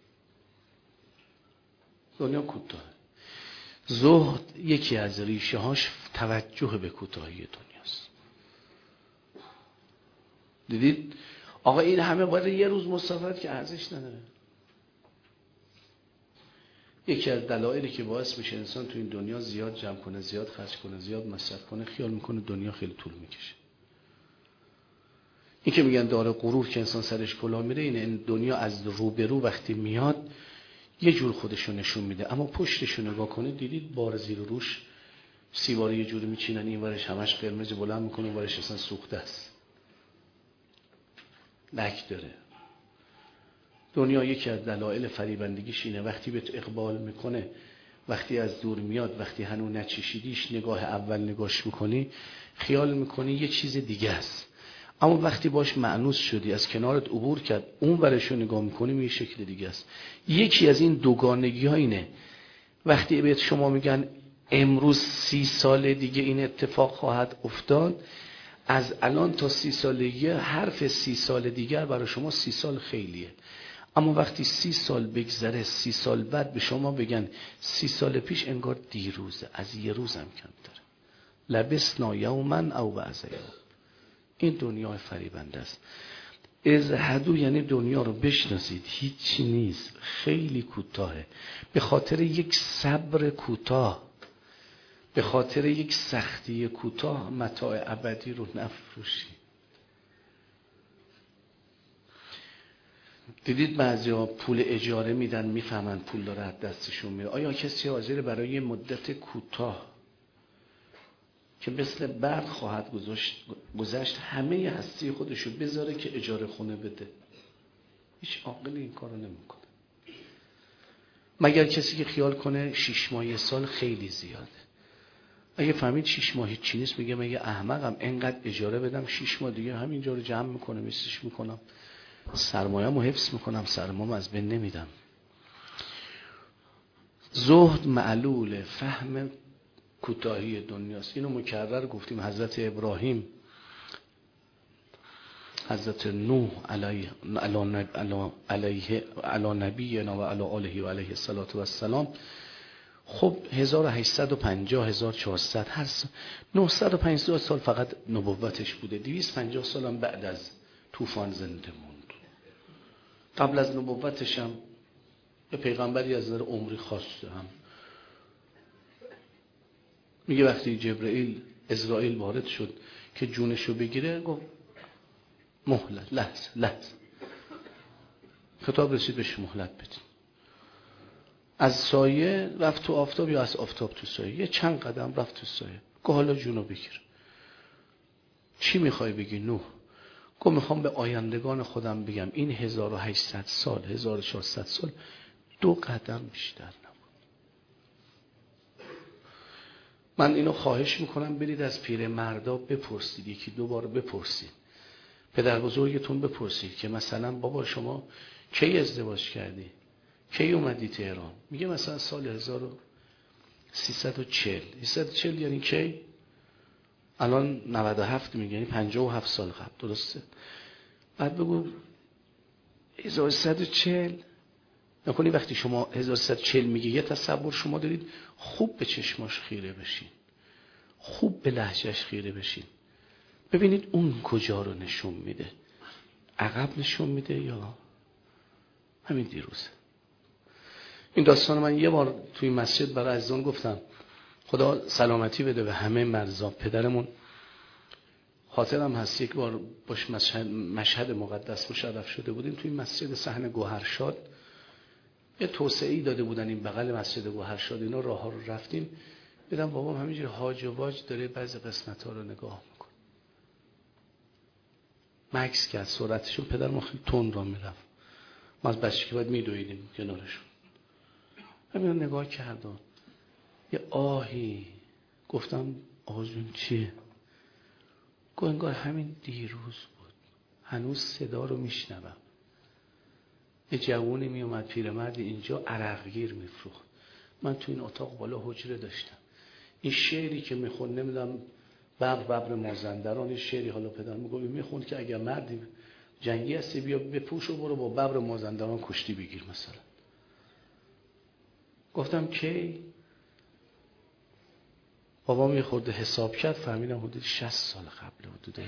دنیا کوتاه. زهد یکی از ریشه‌هاش توجه به کوتاهی دنیاست. دیدید آقا این همه باید یه روز مسافرت که ارزش نداره. یکی از دلایلی که باعث میشه انسان تو این دنیا زیاد جمع کنه، زیاد خرج کنه، زیاد مصرف کنه، خیال میکنه دنیا خیلی طول میکشه. این که میگن داره غرور که انسان سرش کلاه میره، اینه این دنیا از روبرو وقتی میاد یه جور خودشو نشون میده، اما پشتشو نگاه کنه دیدید بار زیر روش سیواره یه جوری میچینن، این ورش همش قرمز بلند میکنه، اون ورش اصلا سوخته است، لک داره. دنیا یکی از دلایل فریبندگیش اینه، وقتی بهت اقبال میکنه، وقتی از دور میاد، وقتی هنوز نچشیدیش، نگاه اول نگاش میکنی خیال میکنی یه چیز دیگه است، اما وقتی باش مأنوس شدی، از کنارت عبور کرد، اون ورشو نگاه میکنی یه شکل دیگه است. یکی از این دوگانگی ها اینه، وقتی بهت شما میگن امروز 30 سال دیگه این اتفاق خواهد افتاد، از الان تا 30 سالگی حرف 30 سال دیگر برای شما 30 سال خیلیه، اما وقتی 30 سال بگذره، 30 سال بعد به شما بگن 30 سال پیش، انگار دیروزه، از یه روزم کمتره. لبسنا یوما او بعض یوم. این دنیای فریبنده است. ازهدو یعنی دنیا رو بشناسید، هیچی نیست، خیلی کوتاهه. به خاطر یک صبر کوتاه، به خاطر یک سختی کوتاه متاع ابدی رو نفروشید. دیدید بعضیا پول اجاره میدن، میفهمن پول داره از دستشون میره. آیا کسی حاضر برای مدت کوتاه که مثل برق خواهد گذشت همه هستی خودشو بذاره که اجاره خونه بده؟ هیچ عاقلی این کارو نمیکنه، مگر کسی که خیال کنه 6 ماه سال خیلی زیاده. اگه فهمید 6 ماه چی نیست، میگه من یه احمقم اینقدر اجاره بدم 6 ماه دیگه همینجا رو جمع میکنم، استش میکنم، سرمایه‌مو حفظ میکنم، سرمایه‌مو از بین نمیدم. زهد معلول فهم کوتاهی دنیاست. اینو مکرر گفتیم. حضرت ابراهیم، حضرت نوح علی نبینا و علی آله و علیه السلام، خب 1850 1400 هر 950 سال فقط نبوتش بوده. 250 سال هم بعد از طوفان زنده موند. قبل از نبوتش هم به پیغمبری از نظر عمری خواسته. هم میگه وقتی اسرائیل وارد شد که جونشو بگیره، گفت مهلت، لحظه. خطاب رسید بهش مهلت بدین. از سایه رفت تو آفتاب یا از آفتاب تو سایه؟ یه چند قدم رفت تو سایه. گفت حالا جونو بگیر. چی میخوای بگی نوح؟ گفت میخوام به آیندگان خودم بگم این 1800 سال 1400 سال 2 قدم بیشتر نبود. من اینو خواهش میکنم برید از پیر مردا بپرسید، 1-2 بار بپرسید، پدر بزرگتون بپرسید که مثلا بابا شما کی ازدواج کردی؟ کی اومدی تهران؟ میگه مثلا سال 1340. 1340 یعنی کی؟ الان 97 میگه، یعنی 57 سال قبل، درسته؟ بعد بگو 1140 نکنی. وقتی شما 1140 میگه یه تصور شما دارید خوب به چشماش خیره بشین، خوب به لهجهش خیره بشین، ببینید اون کجا رو نشون میده، عقب نشون میده یا همین دیروزه. این داستان من یه بار توی مسجد برای عزیزان گفتم. خدا سلامتی بده به همه مرزا. پدرمون خاطرم هست یک بار باش مشهد مقدس مشرف شده بودیم توی مسجد صحن گوهرشاد. یه توسعه‌ای داده بودن این بغل مسجد گوهرشاد. اینا راه ها رو رفتیم، دیدم بابام همینجوری هاج و واج داره بعضی قسمت ها رو نگاه میکنه. مکس کرد سرعتشون. پدرم خیلی تند راه میرفت، ما از بچگی باید میدویدیم کنارشون. همین رو نگاه کردم، یه آهی. گفتم آقا جون چیه؟ گفت انگار همین دیروز بود، هنوز صدا رو میشنوم. یه جوونی میومد، پیرمردی اینجا عرقگیر میفروخت. من تو این اتاق بالا حجره داشتم. این شعری که میخوند، نمیدونم ببر مازندران، این شعری حالا پدر میگه میخوند که اگر مردی جنگی هستی بیا بپوش و برو با ببر مازندران کشتی بگیر مثلا. گفتم کی؟ بابام یه خورده حساب کرد، فهمیدم حدود 60 سال قبل، حدود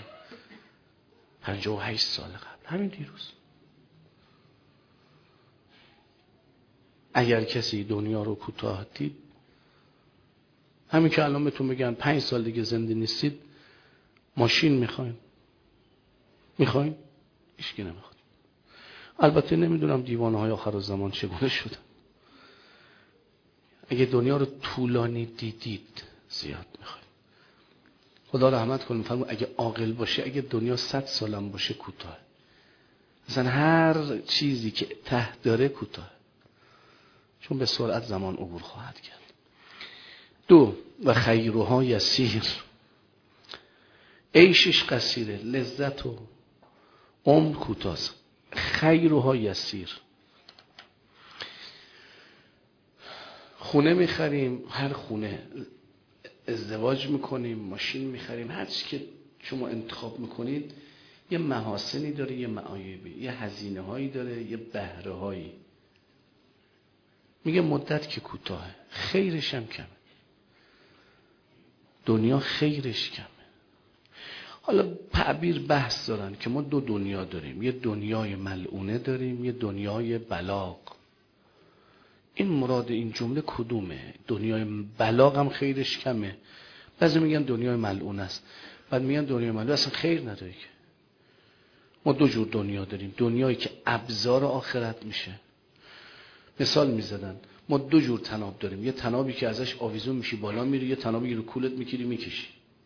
58 سال قبل، همین دیروز. اگر کسی دنیا رو کوتاه دید، همین که الان بهتون بگن 5 سال دیگه زنده نیستید، ماشین میخواین؟ هیچکی نمیخواد. البته نمیدونم دیوانه های آخر زمان چگونه شدن. اگه دنیا رو طولانی دیدید زیاد میخواید. خدا رحمت کنه. میفرمایید اگه عاقل باشه، اگه دنیا 100 سالم باشه کوتاه. مثلا هر چیزی که ته داره کوتاه، چون به سرعت زمان عبور خواهد کرد. 2 و خیرها یسیر. عیشش قصیره، لذت و عمر کوتاه. خیرها یسیر. خونه میخریم، هر خونه، ازدواج میکنیم، ماشین میخریم، هر چی که شما انتخاب میکنید یه محاسنی داره، یه معایبی، یه هزینه هایی داره، یه بهره هایی. میگه مدت که کوتاهه، خیرش هم کمه. دنیا خیرش کمه. حالا تعبیر بحث دارن که ما 2 دنیا داریم، یه دنیای ملعونه داریم، یه دنیای بلاغ. این مراد این جمله کدومه؟ دنیای بلاغ هم خیرش کمه. بعضی میگن دنیای ملعونه است، بعد میگن دنیای ملعونه اصلا خیر نداره. که ما 2 جور دنیا داریم، دنیایی که ابزار آخرت میشه. مثال میزدن ما 2 جور تناب داریم، یه تنابی که ازش آویزون میشی بالا میری، یه تنابی رو کولت میگیری میکشی.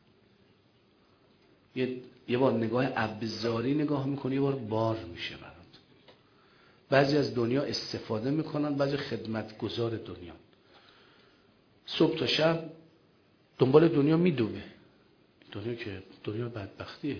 یه بار نگاه ابزاری نگاه میکنی، یه بار بار میشه برات. بعضی از دنیا استفاده میکنن، بعضی خدمتگزار دنیا. صبح تا شب دنبال دنیا میدوه. دنیا که دنیا بدبختیه،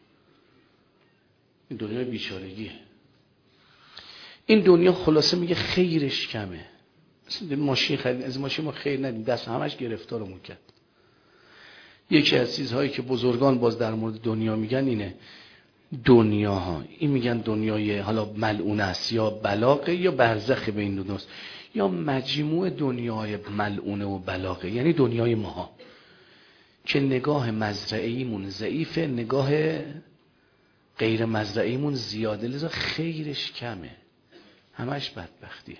این دنیا بیچارگیه. این دنیا خلاصه میگه خیرش کمه. مثلا ماشین خرید، از ماشین ما خیر ندیم، دست همش گرفتارمون کرد. یکی از چیزهایی که بزرگان باز در مورد دنیا میگن اینه، دنیاها این میگن دنیای حالا ملعونه است یا بلاغه یا برزخ بین دو دنیاست، یا مجموع دنیای ملعونه و بلاغه، یعنی دنیای ماها که نگاه مزرعیمون ضعیفه، نگاه غیر مزرعیمون زیاده، لذا خیرش کمه، همش بدبختیه.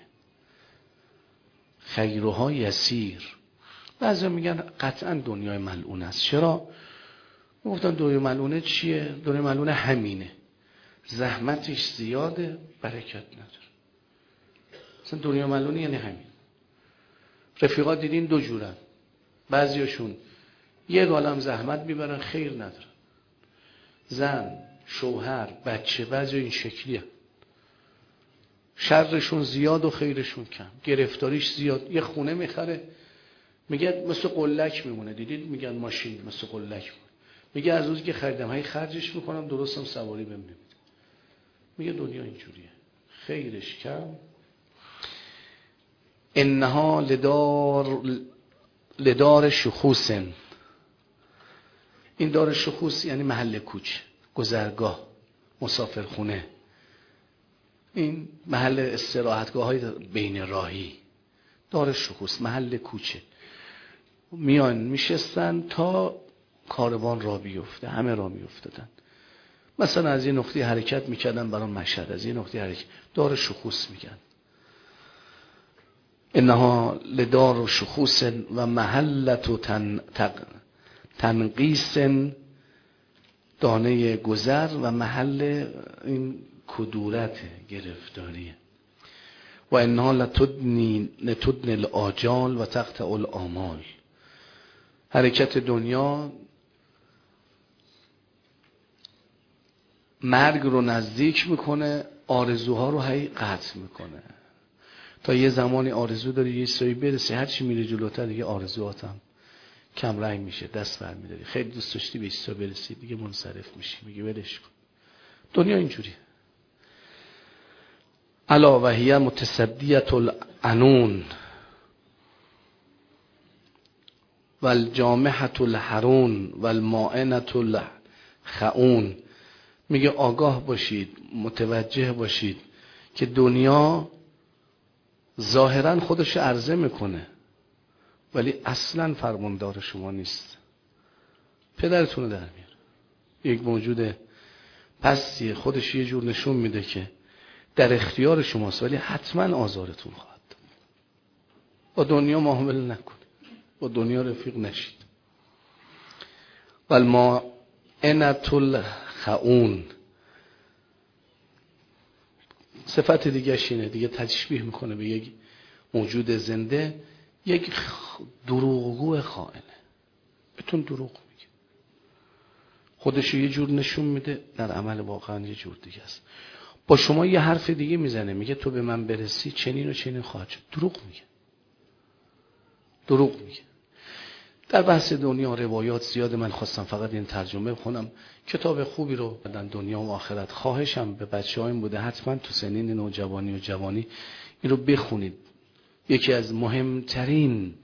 خیرها یسیر. بعضی میگن قطعا دنیای ملعونه است. چرا؟ گفتن دنیای ملعونه چیه؟ دنیای ملعونه همینه، زحمتش زیاده، برکت نداره. مثلا دنیای ملعونه یعنی همین. رفیقات دیدین 2 جورن، بعضیاشون یه عالم زحمت میبرن خیر ندارن، زن، شوهر، بچه، بعضی این شکلیه، شرشون زیاد و خیرشون کم، گرفتاریش زیاد. یه خونه میخره میگه مثل قلک میمونه، دیدید میگن ماشین مثل قلک میمونه، میگه از روزی که خریدم هی خرجش میکنم، درستم سواری بهم نمیده. میگه دنیا اینجوریه، خیرش کم. انها لدار شخوصن. این دار شخوص یعنی محل کوچ، گذرگاه، مسافرخونه، این محل استراحتگاه های بین راهی. دار شخوص محل کوچه، میان میشستن تا کاروان را بیفته. همه را میافتادن، مثلا از این نقطه حرکت میکردن برای مشهد، از این نقطه حرکت. دار شخوص میگن. انها لدار شخوص و محلت و تنقیس، دانه گذر و محل این کدورت، گرفتاریه. و انها لتدنی الآجال و تقطع الآمال. حرکت دنیا مرگ رو نزدیک میکنه، آرزوها رو هی قطع میکنه. تا یه زمانی آرزو داری یه سایی برسی، هر چی میره جلوتر دیگه آرزوهاتم کم رنگ میشه، دست برمیداری. خیلی دوست داشتی به ایستا برسی، دیگه منصرف میشی، میگه ولش کن. دنیا اینجوریه. الا و هی متصدیة العنون والجامحة الحرون والمائنة الخعون. میگه آگاه باشید، متوجه باشید که دنیا ظاهرا خودش عرضه میکنه ولی اصلا فرماندار شما نیست. پدرتون رو در میاره، یک موجود پستی، خودش یه جور نشون میده که در اختیار شماست ولی حتما آزارتون خواهد داد. با دنیا معامله نکنید، با دنیا رفیق نشید. والمائنة الخعون. صفت دیگه شینه، دیگه تشبیه میکنه به یک موجود زنده، یک دروغگو خائنه، بهتون دروغ میگه، خودشو یه جور نشون میده، در عمل واقعا یه جور دیگه است. با شما یه حرف دیگه میزنه، میگه تو به من برسی چنین و چنین خواهد شد. دروغ میگه، دروغ میگه. در بحث دنیا روایات زیاده، من خواستم فقط این ترجمه بخونم. کتاب خوبی رو در دنیا و آخرت، خواهشم به بچه‌هایم بوده حتما تو سنین نوجوانی و جوانی این رو بخونید. یکی از مهمترین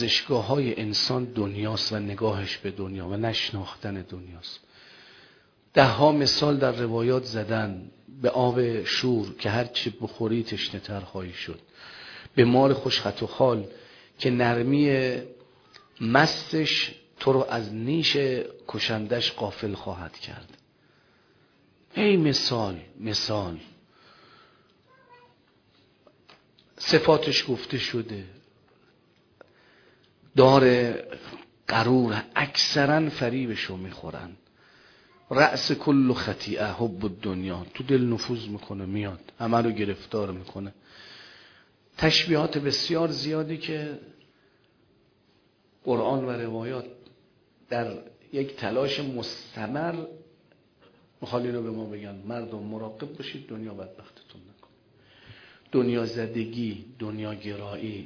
لغزشگاه‌های انسان دنیاست و نگاهش به دنیا و نشناختن دنیاست. 10 مثال در روایات زدن به آب شور که هر چی بخوری تشنه تر خواهی شد، به مار خوشخط و خال که نرمی مستش تو رو از نیش کشندش غافل خواهد کرد. ای مثال صفاتش گفته شده. دار غرور اکثرا فریبشو میخورن. رأس کل خطیئه حب الدنیا، تو دل نفوذ میکنه، میاد همه رو گرفتار میکنه. تشبیهات بسیار زیادی که قرآن و روایات در یک تلاش مستمر مخالی رو به ما بگن مردم مراقب باشید دنیا بدبختتون نکنه. دنیا زدگی، دنیا گرایی،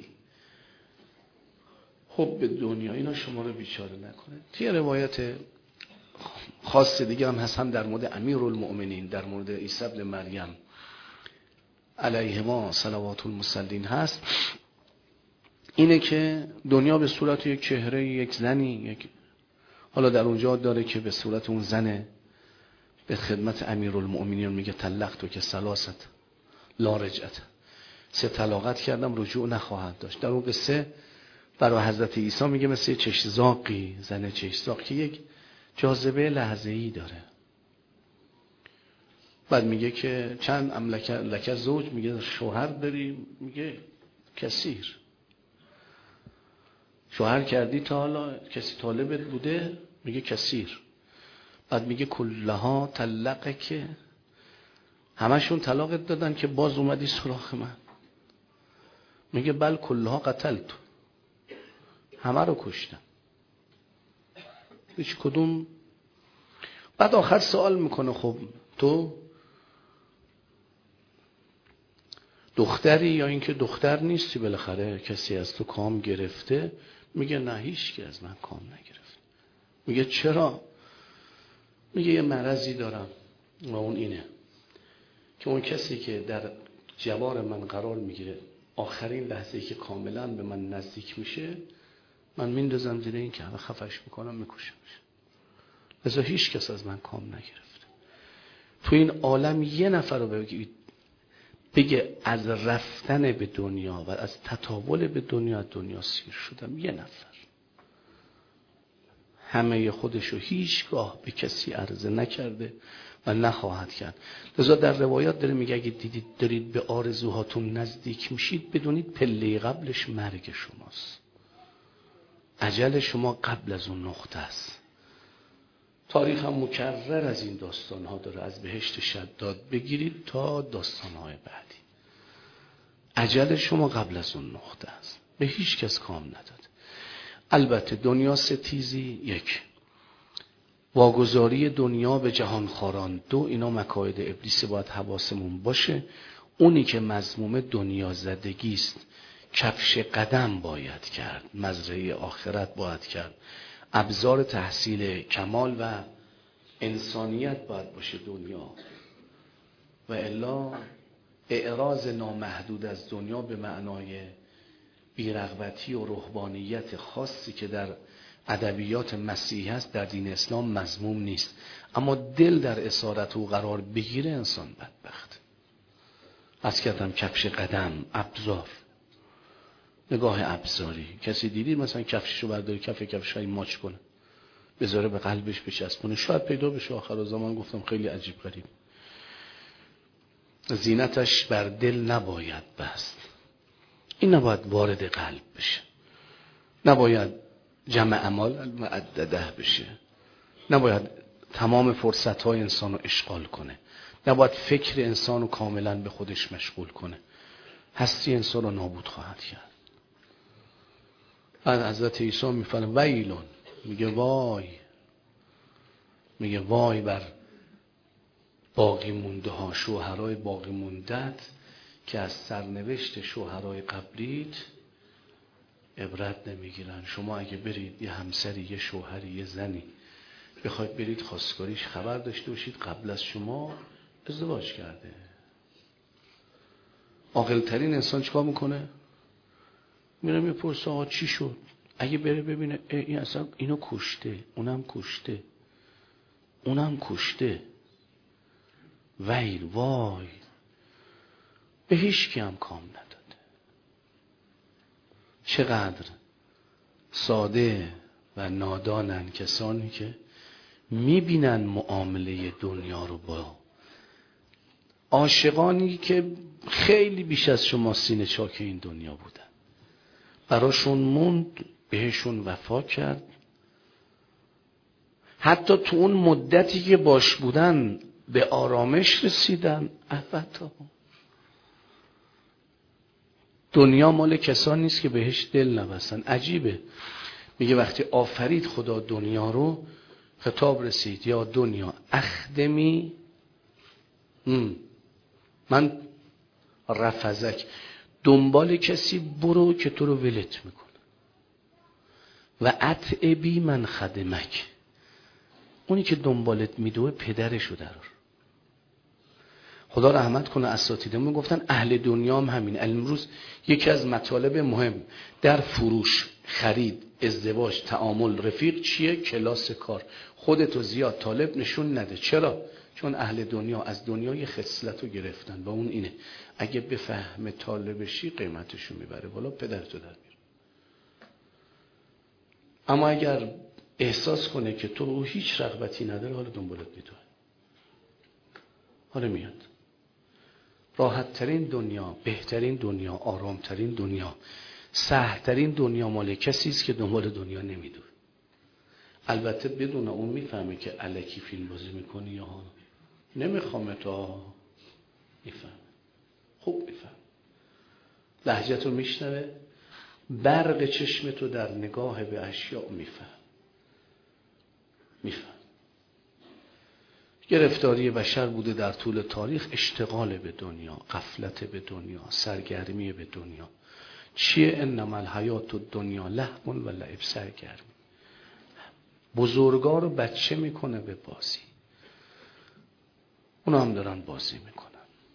حب دنیا، اینا شما رو بیچاره نکنه. توی روایت خاص دیگه هم هست، هم در مورد امیرالمؤمنین، در مورد عیسی ابن مریم علیهما صلوات المصلین هست، اینه که دنیا به صورت یک چهره، یک زنی، حالا در اونجا داره که به صورت اون زنه به خدمت امیرالمؤمنین میگه طلقتو که ثلاثت لا رجعت، 3 طلاقت کردم رجوع نخواهد داشت. در اون قصه برای حضرت عیسی میگه مثل چشزاقی، زن چشزاق که یک جاذبه لحظه‌ای داره. بعد میگه که چند املک زوج، میگه شوهر داری؟ میگه کثیر. شوهر کردی تا حالا؟ کسی طالبت بوده؟ میگه کثیر. بعد میگه کلها طلقه، که همشون طلاقت دادن که باز اومدی سراغ من؟ میگه بل کلها قتلت، همه رو کشتم، هیچ کدوم. بعد آخر سوال میکنه خب تو دختری یا اینکه دختر نیستی؟ بالاخره کسی از تو کام گرفته؟ میگه نه، هیچ کی از من کام نگرفت. میگه چرا؟ میگه یه مرضی دارم و اون اینه که اون کسی که در جوار من قرار میگیره، آخرین لحظه‌ای که کاملا به من نزدیک میشه من میندازم زیر این کعبه، خفش میکنم، میکشمش. لذا هیچ کس از من کام نگرفت. تو این عالم یه نفر رو بگه از رفتن به دنیا و از تطاول به دنیا سیر شدم، یه نفر. همه خودشو هیچگاه به کسی عرضه نکرده و نخواهد کرد. لذا در روایات داره میگه اگه دیدید دارید به آرزوهاتون نزدیک میشید، بدونید پله قبلش مرگ شماست. اجل شما قبل از اون نقطه است. تاریخ هم مکرر از این داستان ها داره، از بهشت شداد بگیرید تا داستان های بعدی. اجل شما قبل از اون نقطه است، به هیچ کس کام نداد. البته دنیا ستیزی 1، واگذاری دنیا به جهانخواران 2، اینا مکاید ابلیس، باید حواسمون باشه. اونی که مذموم دنیا زدگی است، کفش قدم باید کرد، مزرعه آخرت باید کرد، ابزار تحصیل کمال و انسانیت باید باشه دنیا، و الا اعراض نامحدود از دنیا به معنای بیرغبتی و رهبانیت خاصی که در ادبیات مسیحی هست در دین اسلام مذموم نیست، اما دل در اسارت او قرار بگیره انسان بدبخت. از کردم کفش قدم، ابزار، نگاه ابزاری. کسی دیدید مثلا کفششو برداره کفشای ماچ کنه بذاره به قلبش بچسبونه؟ شاید پیدا بشه آخر زمان. گفتم خیلی عجیب غریب. زینتش بر دل نباید بست، این نباید وارد قلب بشه، نباید جمع اعمال معدده بشه، نباید تمام فرصت‌های انسان رو اشغال کنه، نباید فکر انسان رو کاملا به خودش مشغول کنه. هستی انسان رو نابود خواهد کرد. بعد حضرت عیسی میفرماید ویلون، میگه وای بر باقی مونده ها، شوهرای باقی موندت که از سرنوشت شوهرای قبلیت عبرت نمیگیرن. شما اگه برید یه همسری، یه شوهری، یه زنی بخواید برید خواستگاریش، خبر داشته باشید قبل از شما ازدواج کرده. عاقل ترین انسان چیکار میکنه؟ میره میپرسه آقا چی شد؟ اگه بره ببینه این اصلا اینو کشته، اونم کشته، اونم کشته. ویل وای، به هیچ کی هم کام نداده. چقدر ساده و نادانن کسانی که میبینن معامله دنیا رو با عاشقانی که خیلی بیش از شما سینه چاک این دنیا بودن. براشون موند، بهشون وفا کرد. حتی تو اون مدتی که باش بودن به آرامش رسیدن. البته دنیا مال کسانی نیست که بهش دل نبستن. عجیبه، میگه وقتی آفرید خدا دنیا رو، خطاب رسید یا دنیا اخدمی من رفزک، دنبال کسی برو که تو رو ولت میکنه. و اتعبی من خدمک، اونی که دنبالت میدوه پدرشو درار. خدا رحمت کنه اساتیدمون گفتن اهل دنیا هم همین. امروز یکی از مطالب مهم در فروش، خرید، ازدواج، تعامل، رفیق چیه؟ کلاس کار. خودتو زیاد طالب نشون نده. چرا؟ چون اهل دنیا از دنیای خصلتو گرفتن و اون اینه اگه بفهم طالبشی قیمتشو میبره بالا، پدرتو در میره. اما اگر احساس کنه که تو رو هیچ رغبتی نداره، حالا دنبالت میدوه، حالا میاد. راحت ترین دنیا، بهترین دنیا، آرام ترین دنیا، سهل ترین دنیا مال کسی است که دنبال دنیا نمیدوه. البته بدون اون میفهمه که الکی فیلم بازی میکنی یا نمیخوام تا میفهم. خوب میفهم، لهجه‌تو میشنوه، برق چشمتو در نگاه به اشیاء میفهم. گرفتاری بشر بوده در طول تاریخ اشتغال به دنیا، غفلت به دنیا، سرگرمی به دنیا. چیه؟ انما الحیات الدنیا لهو و لعب، سرگرمی. بزرگا رو بچه میکنه به بازی، اونا هم دارن بازی میکنن.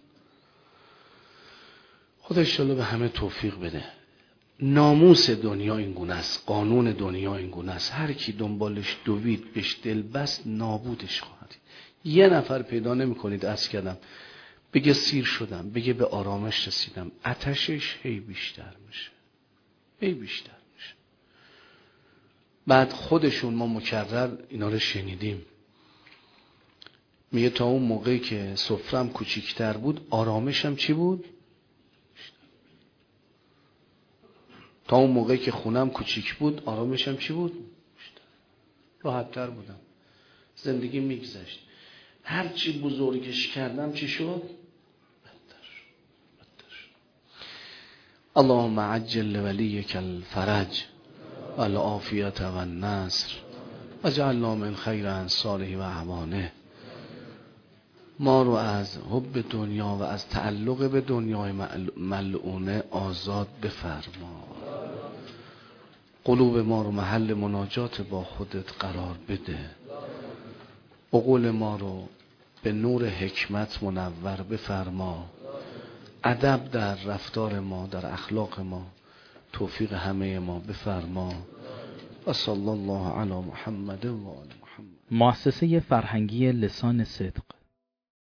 خدا انشالله به همه توفیق بده. ناموس دنیا این گونه است، قانون دنیا این گونه است. هر کی دنبالش دوید، بهش دل بست، نابودش خواهد. یه نفر پیدا نمی کنید عرض کردم بگه سیر شدم، بگه به آرامش رسیدم. آتشش هی بیشتر میشه، هی بیشتر میشه. بعد خودشون، ما مکرر اینا رو شنیدیم، میگه تا اون موقعی که سفرم کوچیکتر بود آرامشم چی بود؟ تا اون موقعی که خونم کوچیک بود آرامشم چی بود؟ راحت‌تر بودم، زندگی میگذشت. هرچی بزرگش کردم چی شد؟ بدتر. اللهم عجل ولیک الفرج و العافیت و النصر و اجعلنا من خیر انصاره و اعوانه. ما رو از حب دنیا و از تعلق به دنیای ملعونه آزاد بفرما. قلوب ما رو محل مناجات با خودت قرار بده. عقول ما رو به نور حکمت منور بفرما. ادب در رفتار ما، در اخلاق ما توفیق همه ما بفرما. و صلی الله علی محمد و آل محمد. مؤسسه فرهنگی لسان صدق